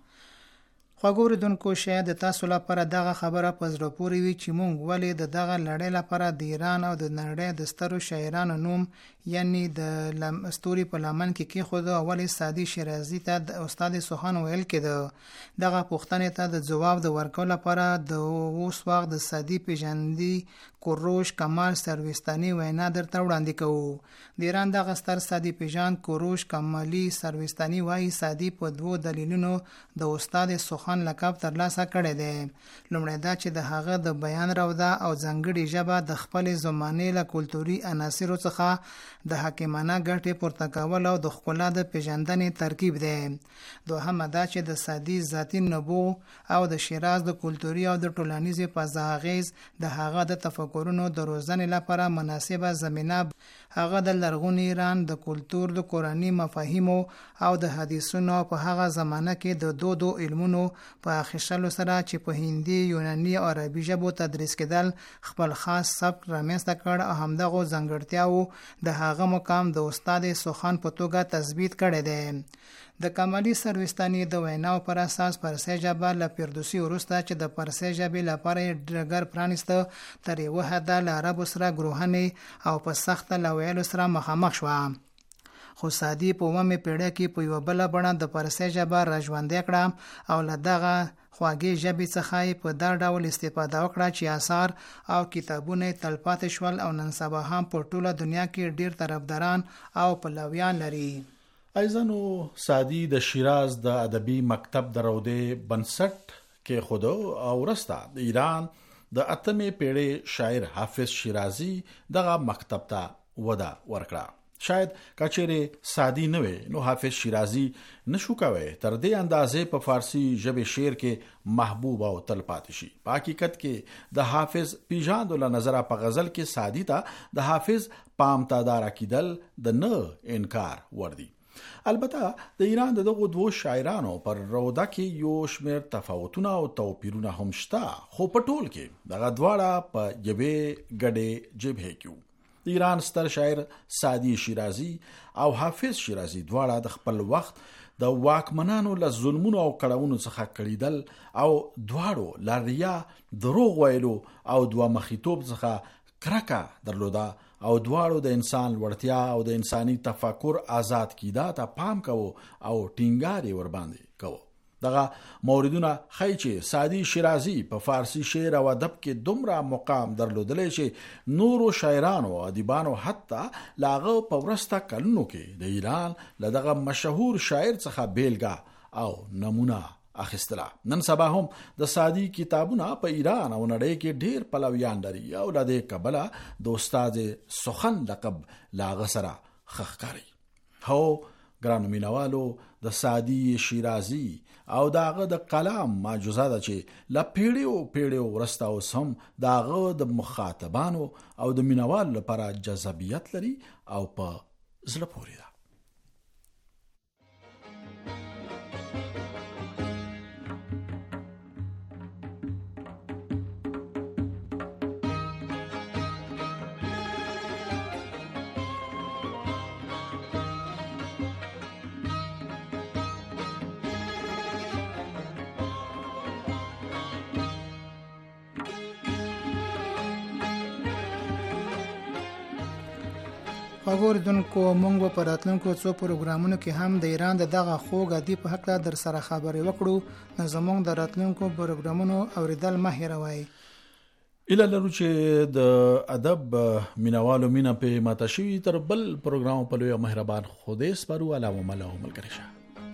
خواږه اوریدونکو، شاید تاسو لپاره دغه خبره په زړه پورې وي چې موږ ولې د دغه لړۍ لپاره د ایران او د نړۍ د سترو شاعرانو نوم یعنی د استوري په لمن کې کېښود او ولې سادي شیرازي ته د استاد سخن ویل کېده. دغه پوښتنې ته د ځواب د ورکولو لپاره د اوس وخت د سادي پیژندي کوروش کمال سروستاني وینا درته وړاندې کوو. د ایران دغه ستر سادي پیژند کوروش کمالي سروستاني وایي سادي په دوو دلیلونو د استاد سخن لقب ترلاسه کړی دی. لومړی دا چې د هغه د بیان روده او ځانګړې ژبه د خپلې زمانې له کلتوري عناصرو څخه د حکیمانه ګټې پورته کول او د ښکلا د پیژندنې ترکیب دی. دوهمه دا چې د سادي ذاتي نبوغ او د شیراز د کلتوري او د ټولنیزې فضا اغیز د هغه د تفکرونو د روزنې لپاره مناسبه زمینه. هغه د لرغوني ایران د کلتور د قرآني مفاهیمو او د حدیثونو په هغه زمانه کې د دو دو علمونو په اخیستلو سره چې په هندي، یوناني او عربي ژبو تدریس کېدل خپل خاص سبک رامنځته کړ او همدغو ځانګړتیاو د هغه مقام د استاد سخن په توګه تثبیت کړی دی. د کمالي سروستاني د ویناو پر اساس پرسي ژبه له فردوسي وروسته چې د پرسي ژبې لپاره ډګر پرانیسته تر یوه حده له عربو سره ګروهنې او په سخته له ویلو سره مخامخ شوه. خو سادي په اومه پیړۍ کې په یوه بله بڼه د پرسي ژبه راژوندۍ کړه او له دغه خواږې ژبې څخه په دا ډول استفاده وکړه چې آثار او کتابونه تلپاتې شول او نن سبا هم په ټوله دنیا کې ډیر طرفداران او پلویان لري. ایزنو سادي د شیراز د ادبي مکتب د روده بنسټ کې خود او ورسته د ایران د اتمې پیړۍ شاعر حافظ شیرازي دغه مکتب ته وده ورکړه. شاید کچېره سادي نه وي نو حافظ شیرازي نشو کوي تر دې اندازې په فارسی ژبه شعر کې محبوب او تلپاتې شي. په حقیقت کې د حافظ پیژاند له نظر په غزل کې سادي ته د حافظ پامتادار کېدل د نه انکار وردی. البته د ایران د دغو دوو شاعرانو پر روده کې یو شمېر تفاوتونه او توپیرونه هم شته، خو په ټول کې دغه دواړه په یوې ګډې جبهې کې وو. د ایران ستر شاعر سادي شیرازي او حافظ شیرازي دواړه د خپل وخت د واکمنانو له ظلمونو او کړاوونو څخه کړیدل او دواړو له ریا، دروغ ویلو او دوه مخیتوب څخه کرکه درلوده او دواړو د انسان لوړتیا او د انساني تفکر آزاد کیدا ته پام کوو او ټینګار ور باندې کوو. دغه موردونه خی چې سادي شیرازي په فارسی شعر او ادب کې دومره مقام درلودلی چې نورو شاعرانو او ادیبانو حتی لاغه په ورسته کلونو کې د ایران له دغه مشهور شاعر څخه بیلګه او نمونه اخیستله. نن سبا هم د سادي کتابونه په ایران او نړۍ کې ډیر پلویان لري او له دې کبله د استاد سخن لقب لاغه سره خخکاری. هو ګرانو مینوالو، د سادي شیرازي او داغه د کلام معجزه ده چې لا پیړیو پیړیو ورسته اوس هم داغه د مخاطبانو او د مینوال لپاره جذابیت لري او په زړه پورې ده. خوږو اوریدونکو، موږ به په راتلونکو څو پروګرامونو کې هم د ایران د دغه خوږ ادب په هکله در سره خبرې وکړو. نو زموږ د راتلونکو پروګرامونو اوریدل مه هېروئ. اله لرو چې د ادب مینوالو مینا په ماته شوي. تر بل پروګرام په لوی مهربان خدای سپارو. علاوه مله ملګری شه.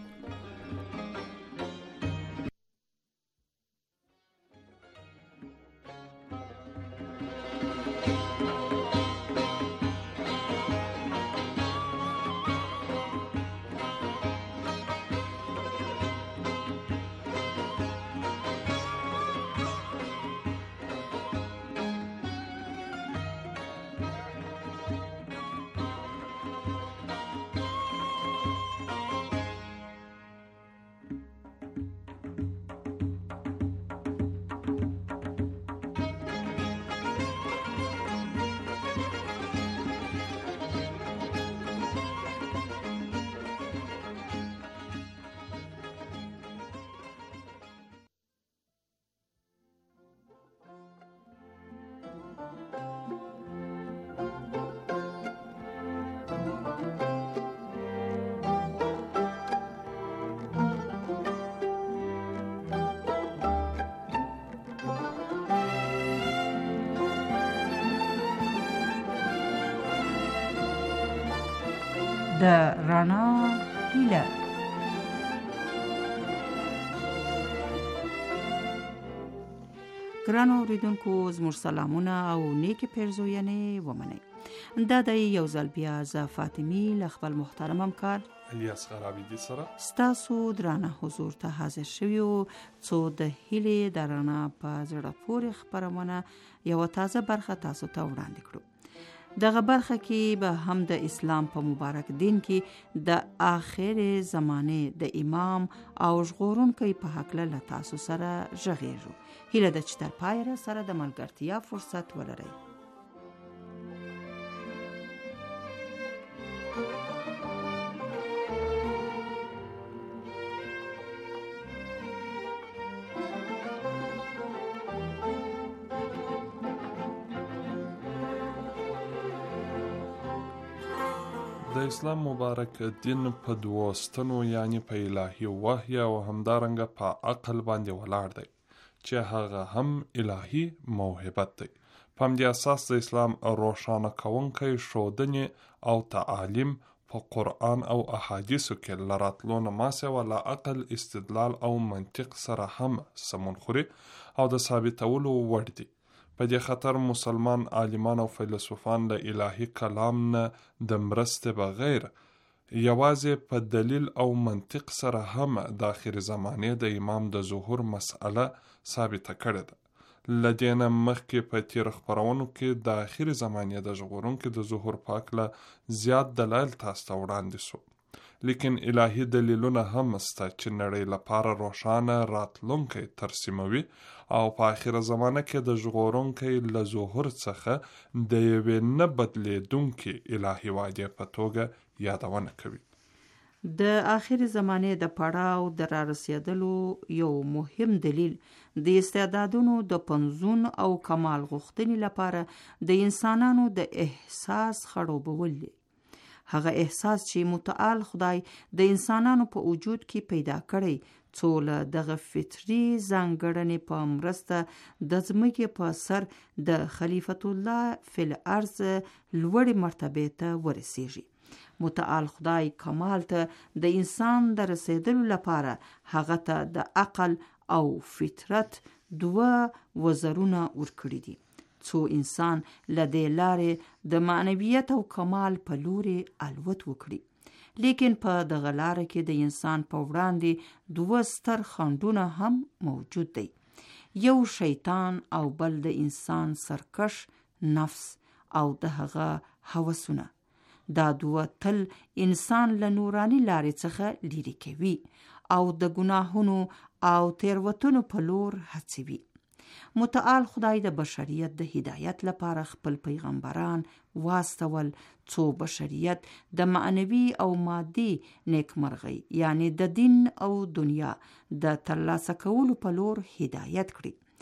د رڼا هیله. ګرانو اوریدونکو، زموږ سلامونه او نیکې پیرزوینې ومنئ. دا د یو ځل بیا زه فاطمي له خپل محترم همکار الیاصغر عابدي سره ستاسو درانه حضور ته حاضر شوي یو، څو د هیلې د رڼا په زړه پورې خپرونه یوه تازه برخه تاسو ته وړاندې کړو. دغه برخه کې به هم د اسلام په مبارک دین کې د آخر زمانه د امام او ژغورونکي په هکله له تاسو سره ژغېږو. هیله ده چې تر پایه سره د ملګرتیا فرصت ولرئ. د اسلام مبارک دین په دوو ستنو یعنی په الهي وحی او همدارنګه په عقل باندې ولاړ دی چې هغه هم الهي موهبت دی. په همدې اساس د اسلام روښانه کوونکی ښودنې او تعالیم په قرآن او احادیثو کې له راتلو نه ما سوه له عقل، استدلال او منطق سره هم سمون خوري او د ثابتولو وړ دي. په دې خاطر مسلمان عالمان او فیلسوفان له الهي کلام نه د مرستې بغیر یوازې په دلیل او منطق سره هم د آخر زمانه د امام د ظهور مسئله ثابته کړې ده. له دې نه مخکې په تیر خپرونو کې د آخر زمانه د ژغورونکي د ظهور په هکله زیات دلایل تاسو ته وړاندې سو، لیکن الهي دلیلونه هم سته چې نړۍ لپاره روښانه راتلونکی ترسیموي او په آخر زمانه کې د ژغورونکي له ظهور څخه د یوې نه بدلیدونکي الهي وعدې په توګه یادونه کوي. د آخر زمانه د پړاو د رارسېدلو یو مهم دلیل د استعدادونو د پنځون او کمال غوښتنې لپاره د انسانانو د احساس خړوبول دي. هغه احساس چې متعال خدای د انسانانو په وجود کې پیدا کړی، څو له دغه فطري ځانګړنې په مرسته د ځمکې په سر د خلیفۃ الله فی الارض لوړې مرتبې ته ورسیږي. متعال خدای کمال ته د انسان د رسیدلو لپاره هغه ته د عقل او فطرت دوه وزرونه ورکړي دي، څو انسان له دې لارې د معنویت او کمال په لوري الوت وکړي. لیکن په دغه لاره کې د انسان په وړاندې دوه ستر خنډونه هم موجود دي. یو شیطان او بل د انسان سرکش نفس او د هغه هوسونه. دا دوه تل انسان له نورانی لارې څخه لیرې کوي او د ګناهونو او تیروتنو په لور هڅوي. متعال خدای د بشریت د هدایت لپاره خپل پیغمبران واستول، څو بشریت د معنوي او مادي نیکمرغۍ یعنی د دین او دنیا د ترلاسه کولو په لور هدایت کړي.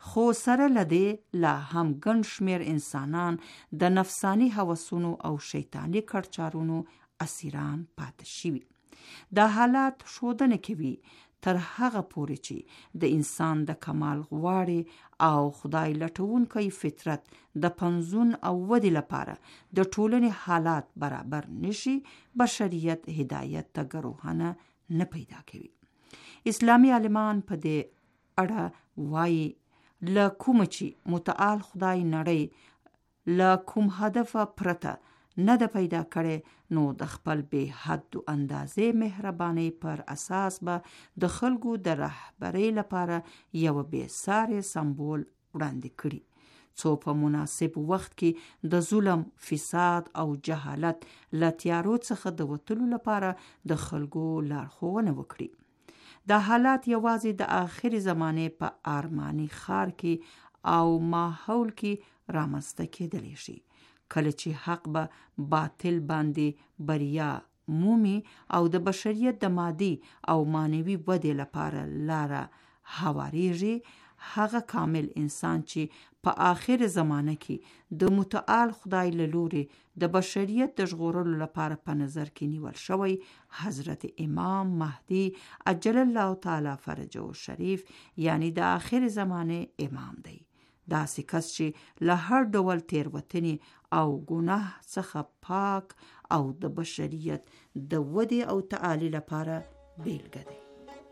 خو سره لدې لا هم ګڼ شمېر انسانان د نفسانی هوسونو او شیطانی کړچارونو اسیران پاتې شوي. دا حالات ښودنه کوي تر هغه پورې چې د انسان د کمال غواړي او خدای لټونکی فطرت د پنځون او ودې لپاره د ټولنې حالات برابر نشي، بشریت هدایت ته ګروهنه نه پیدا کوي. اسلامی عالمان په دې اړه وایي له کومه چې متعال خدای نړۍ له کوم هدف پرته نه ده پیدا کړي، نو د خپل بې حد اندازې مهربانۍ پر اساس به د خلکو د رهبرۍ لپاره یو بې ساري سمبول وړاندې کړي، څو په مناسب وخت کې د ظلم، فساد او جهالت له تیارو څخه د وتلو لپاره د خلکو لارښوونه وکړي. دا حالات یوازې د آخر زمانه په آرمانی خار کې او ماحول کې رامنځته کېدلی شي، کله چې حق به باطل باندې بریا مومي او د بشریت د مادي او معنوي ودې لپاره لاره هواریږي. هغه کامل انسان چې په آخر زمانه کې د متعال خدای له لوري د بشریت د ژغورلو لپاره په نظر کې نیول شوی حضرت امام مهدی عجل الله تعالی فرجه شریف، یعنی د آخر زمانه امام دی. داسې کس چې له هر ډول تیروتنې او ګناه څخه پاک او د بشریت د ودې او تعالی لپاره بیلګه دی.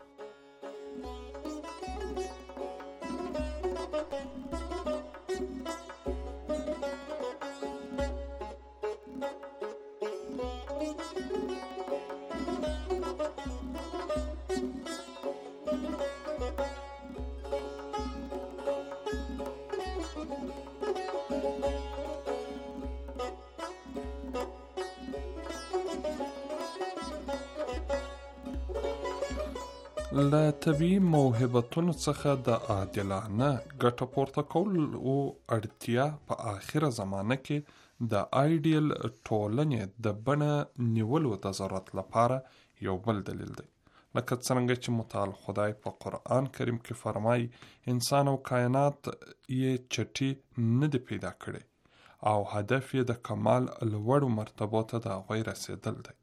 له طبیعي موهبتونو څخه د عادلانه ګټه پورته کول او اړتیا په آخره زمانه کې د آیډیل ټولنې د بڼه نیولو د ضرورت لپاره یو بل دلیل دی. لکه څرنګه چې متعال خدای په قرآن کریم کې فرمایي انسان او کائنات یې چټي نه دی پیدا کړي او هدف یې د کمال لوړو مرتبو ته د هغوی رسیدل دی.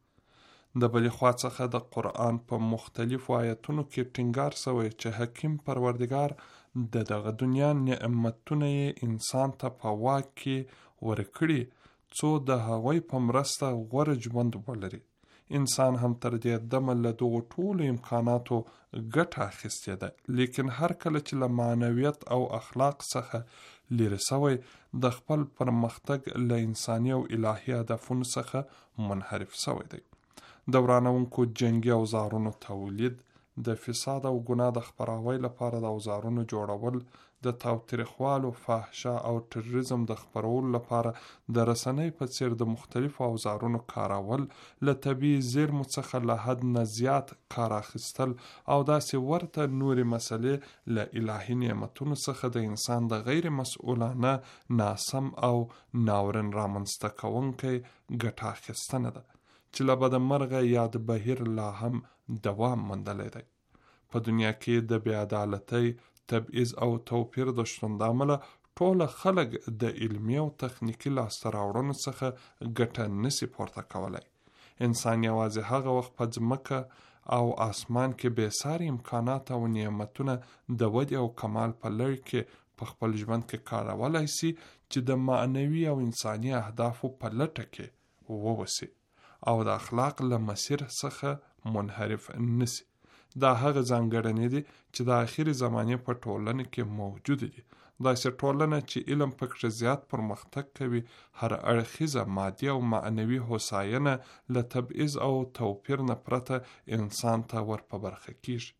د بلې خوا څخه د قرآن په مختلفو آیتونو کې ټینګار شوی چې حکیم پروردګار د دغه دنیا نعمتونه یې انسان ته په واک کې ورکړي څو د هغوی په مرسته غوره ژوند ولري. انسان هم تر دې دمه له دغو ټولو امکاناتو ګټه اخیستې ده، لیکن هر کله چې له معنویت او اخلاق څخه لرې شوی د خپل پرمختګ له انساني او الهي هدفونو څخه منحرف شوی دی. د ورانوونکو جنګي اوزارونو تولید، د فساد او ګناه د خپراوي لپاره د اوزارونو جوړول، د تاوتریخوالو، فحشا او تروریزم د خپرولو لپاره د رسنۍ په څیر د مختلفو اوزارونو کارول، له طبیعي زیرمو څخه له حد نه زیات کار اخیستل او داسې ورته نورې مسلې له الهي نعمتونو څخه د انسان د غیر مسؤلانه، ناسم او ناورین رامنځته کوونکی ګټه اخیستنه ده چې له بده مرغه یاد بهیر لا هم دوام موندلی دی. په دنیا کې د بې عدالتۍ، تبعیض او توپیر د شتون د امله ټوله خلک د علمي او تخنیکي لاسته راوړنو څخه ګټه نسی پورته کولی. انسان یوازې هغه وخت په ځمکه او آسمان کې بې ساري امکانات او نعمتونه د ودې او کمال په لړ کې په خپل ژوند کې کارولی سي چې د معنوي او انساني اهدافو په لټه کې ووسی او د اخلاق له مسیر څخه منحرف نسی. دا هغه ځانګړنې دي چې د آخري زمانې په ټولنه کې موجود دي. داسې ټولنه چې علم پکې زیات پرمختګ کوي، هر اړخیزه مادي او معنوي هوساینه له تبعیض او توپیر نه پرته انسان ته ور په برخه کیږي.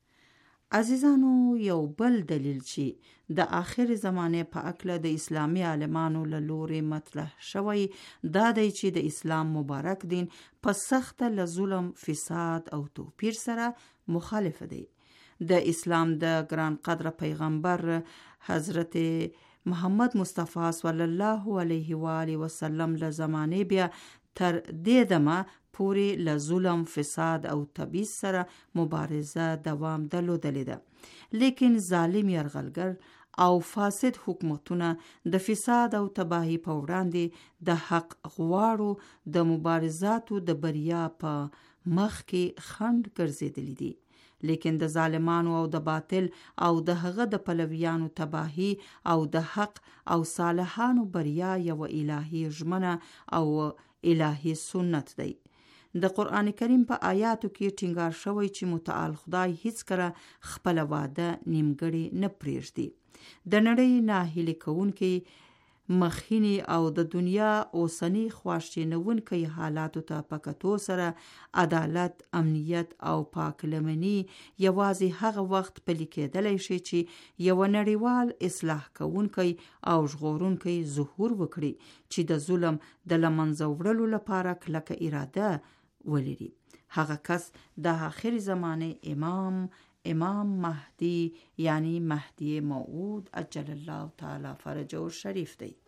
عزیزانو، یو بل دلیل چې د آخر زمانه په اکله د اسلامی عالمانو له لوري مطرح شوی دا دی چې د اسلام مبارک دین په سخت له ظلم، فساد او توپیر سره مخالف دی. د اسلام د ګران قدر پیغمبر حضرت محمد مصطفی صلی الله علیه و آله وسلم له زمانه بیا تر دې دمه پوری له ظلم، فساد او تبعیض سره مبارزه دوام درلودلې ده، لیکن ظالم یرغلګر او فاسد حکومتونه د فساد او تباہی په وړاندې د حق غواړو د مبارزاتو د بریا په مخ کې خنډ ګرځېدلی دي، لیکن د ظالمانو او د باطل او د هغه د پلویانو تباہی او د حق او صالحانو بریا یو الهی ژمنه او الهی سنت دی. د قرآن کریم په آیاتو کې ټینګار شوی چې متعال خدای هیڅکله خپل وعده نیمګړې نه پرېږدي. د نړۍ ناهیلي کوونکې مخینی او د دنیا اوسنی خواشینونکي حالاتو ته په کتو سره عدالت، امنیت او پاک لمنی یوازې هغه وخت پلي کېدلی شي چې یو نړیوال اصلاح کوونکی او ژغورونکی ظهور وکړي چې د ظلم د لمنځه وړلو لپاره کلکه اراده ولري. هغه کس د آخر زمانه امام امام مهدی یعنی مهدی موعود عجل الله تعالی فرجه الشریف دی.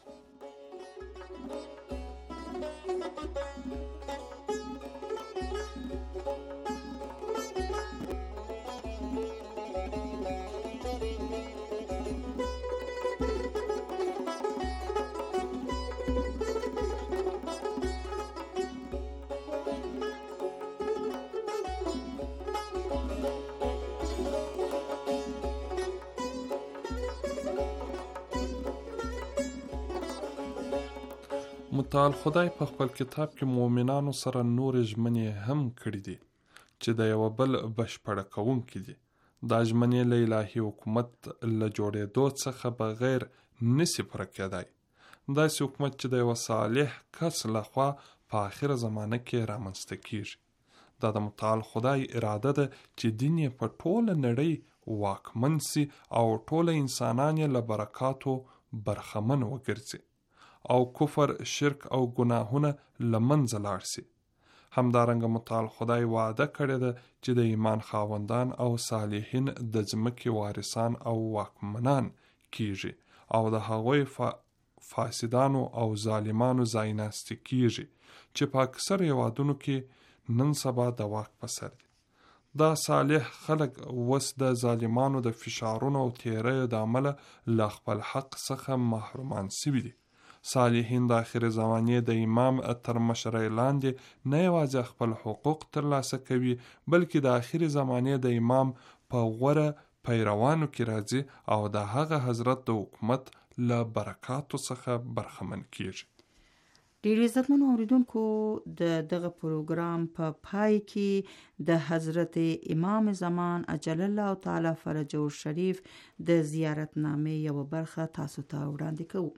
متعال خدای په خپل کتاب کې مؤمنانو سره نور ژمنې هم کړي دي چې د یو بل بشپړه کوونکي دي. دا ژمنې له الهي حکومت له جوړېدو څخه بغیر نسی پوره کېدای. داسې حکومت چې د یو صالح کس لخوا په آخره زمانه کې رامنځته کیږي. دا د متعال خدای اراده ده چې دین یې په ټوله نړۍ واکمن سي او ټوله انسانان یې له برکاتو برخمن وګرځي او کفر، شرک او گناهونه لمنځه لاړ سي. همدارنګه متعال خدای وعده کړې ده چې د ایمان خاوندان او صالحین د ځمکې وارثان او واکمنان کیږي او د هغوی فا فاسدانو او ظالمانو ځایناستی کیږي چې په اکثر هیوادونو کې نن سبا د واک په سر دي. دا صالح خلق وس د ظالمانو د فشارونو او تیریو د عمله له خپل حق څخه محرومان سوي دي. صالحین د آخر زمانې د امام تر مشرۍ لاندې نه یوازې خپل حقوق ترلاسه کوي، بلکې د آخر زمانې د امام په غوره پیروانو کې راځي او د هغه حضرت د حکومت له برکاتو څخه برخمن کیږي. ډیر عزتمنو اوریدونکو، د دغه پروګرام په پا پای کې د حضرت امام زمان عجل الله تعالی فرجه الشریف د زیارتنامې یو برخه تاسو ته وړاندې کوو.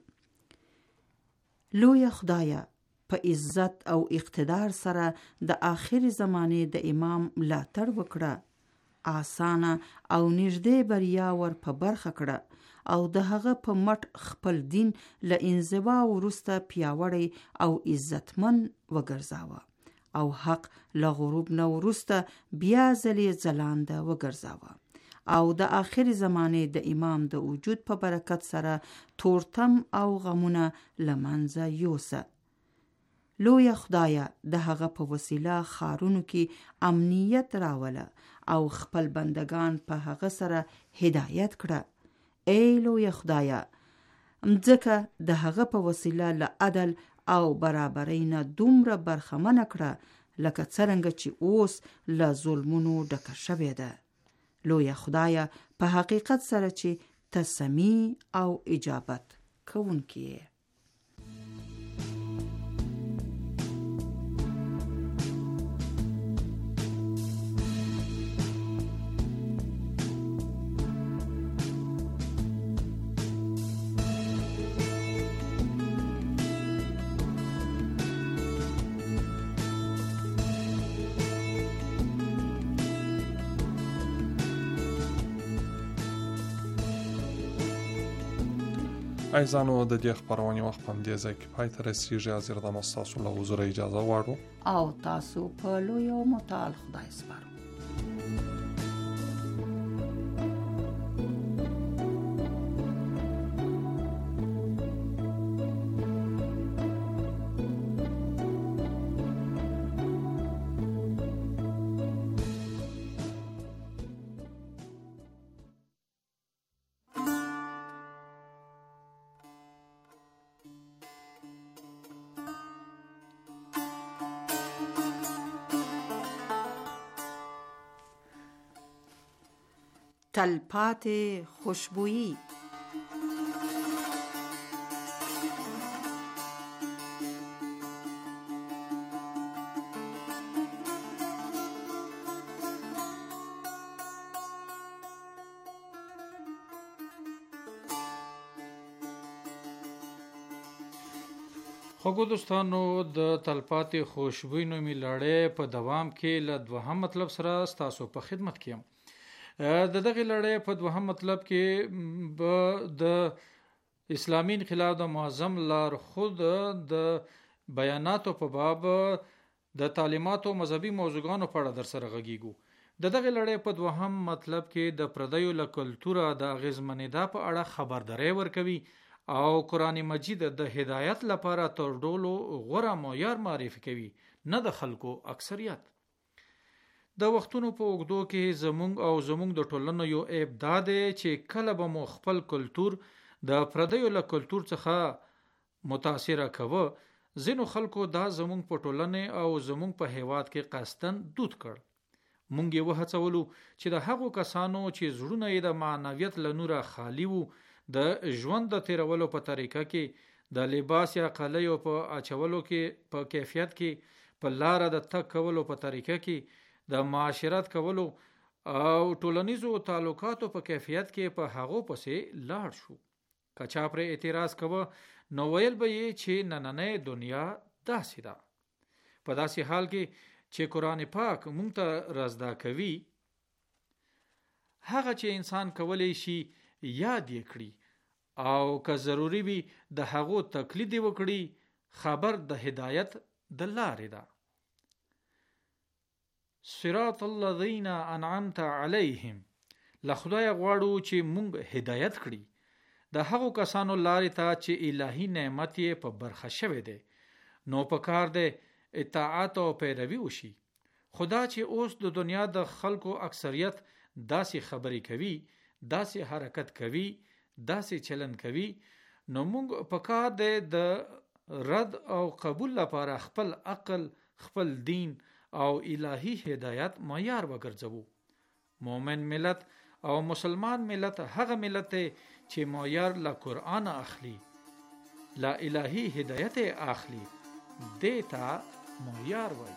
لوی خدایا، په عزت او اقتدار سره د آخر زمانه د امام ملاتړ وکړه، آسانه او نږدې بریا ور په برخه کړه او د هغه په مټ خپل دین له انزوا وروسته پیاوړی او عزتمن وګرځاوه او حق له غروب نه وروسته بیا ځلې ځلانده وګرځاوه او د آخر زمانه د امام د وجود په برکت سره تورتم او غمونه لمنځه یوسه. لوی خدایا، د هغه په وسیله خارونو کې امنیت راوله او خپل بندگان په هغه سره هدایت کړه. ای لوی خدایا، مځکه د هغه په وسیله له عدل او برابرۍ نه دومره برخمنه کړه لکه څرنګه چې اوس له ظلمونو ډکه شوې ده. لوی خدایا، په حقیقت سره چې ته سمیع او اجابت کوونکی یې. عزیزانو، د دې خبرونې وخت په همدې ځای کې پای ته رسیږي. حاضر دم ستاسو له حضور اجازه غواړو او تاسو په لوی او متعال خدای سپارو. تلپاتې خوشبويي. خوږو دوستانو، د تلپاتې خوشبوی نومي لړۍ په دوام کې له دوهم مطلب سره ستاسو په خدمت کې یم. د دغه لړۍ په دوهم مطلب کې به د اسلامي انقلاب د معظم لارښود د بیاناتو په باب د تعلیماتو او مذهبي موضوعاتو په اړه در سره غږیږو. د دغه لړۍ په دوهم مطلب کې د پردیو له کلتوره د اغیزمنېدا په اړه خبرداری ورکوي او قرآن مجید د هدایت لپاره تر ټولو غوره معیار معرفي کوي، نه د خلکو اکثریت. د وختونو په اوږدو کې زمونږ او زمونږ د ټولنو یو عیب دا دی چې کله به مو خپل کلتور د پردیو له کلتور څخه متاثره کوه، ځینو خلکو دا زمونږ په ټولنه او زمونږ په هیواد کې قصدن دود کړ. مونږ یې وهڅولو چې د هغو کسانو چې زړونه یې د معنویت له نوره خالی وو، د ژوند د تیرولو په طریقه کې، د لباس یا قلیو په اچولو کې، په کیفیت کې، په لار د تک کولو په طریقه کې، د معاشرت کولو او ټولنیزو تعلقاتو په کیفیت کې په هغو پسې لاړ شو. که چا پر اعتراض کوه نو ویل به یې چې نننۍ دنیا داسې ده. په داسې حال کې چې قرآن پاک مونږ ته رازدا کوي، هغه چې انسان کولی شي یاد یې کړي او که ضروری وي د هغو تقلید وکړي، خبر د هدایت د لارې ده. صراط الذین انعمت علیهم، له خدای غواړو چې مونږ هدایت کړي د هغو کسانو لارې ته چې الهی نعمت یې په برخه شوی دی. نو په کار دی اطاعت او پیروي وشي. خدا چې اوس د دنیا د خلکو اکثریت داسې خبرې کوي، داسې حرکت کوي، داسې چلن کوي، نو مونږ په کار دی د رد او قبول لپاره خپل عقل، خپل دین او الهی هدایت معیار وګرځوو. مومن ملت او مسلمان ملت هغه ملت دی چې معیار له قرآن اخلي، له الهی هدایت اخلي، دیتا معیار وایي.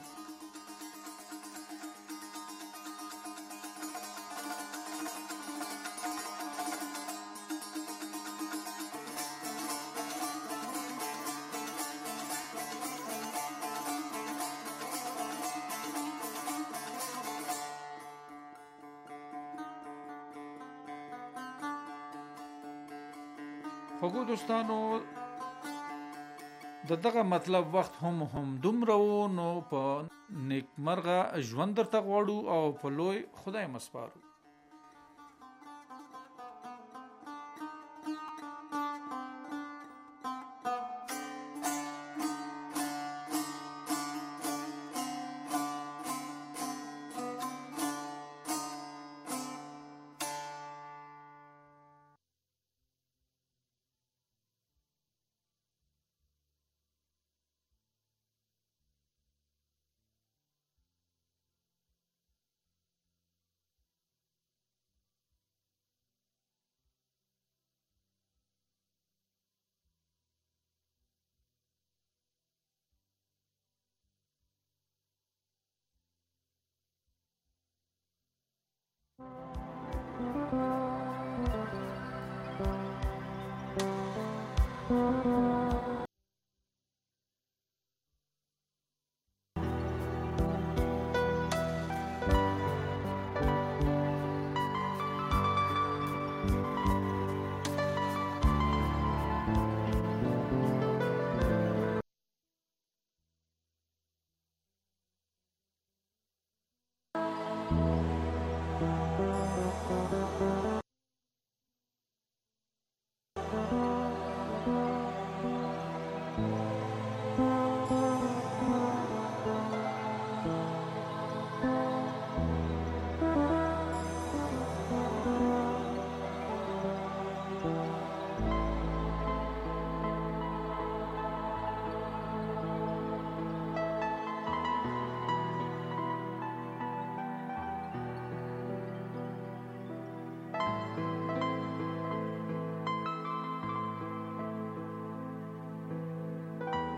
خوږو دوستانو، د دغه مطلب وخت هم هم دومره و، نو په نیکمرغه ژوند درته غواړو او په لوی خدای مسپارو.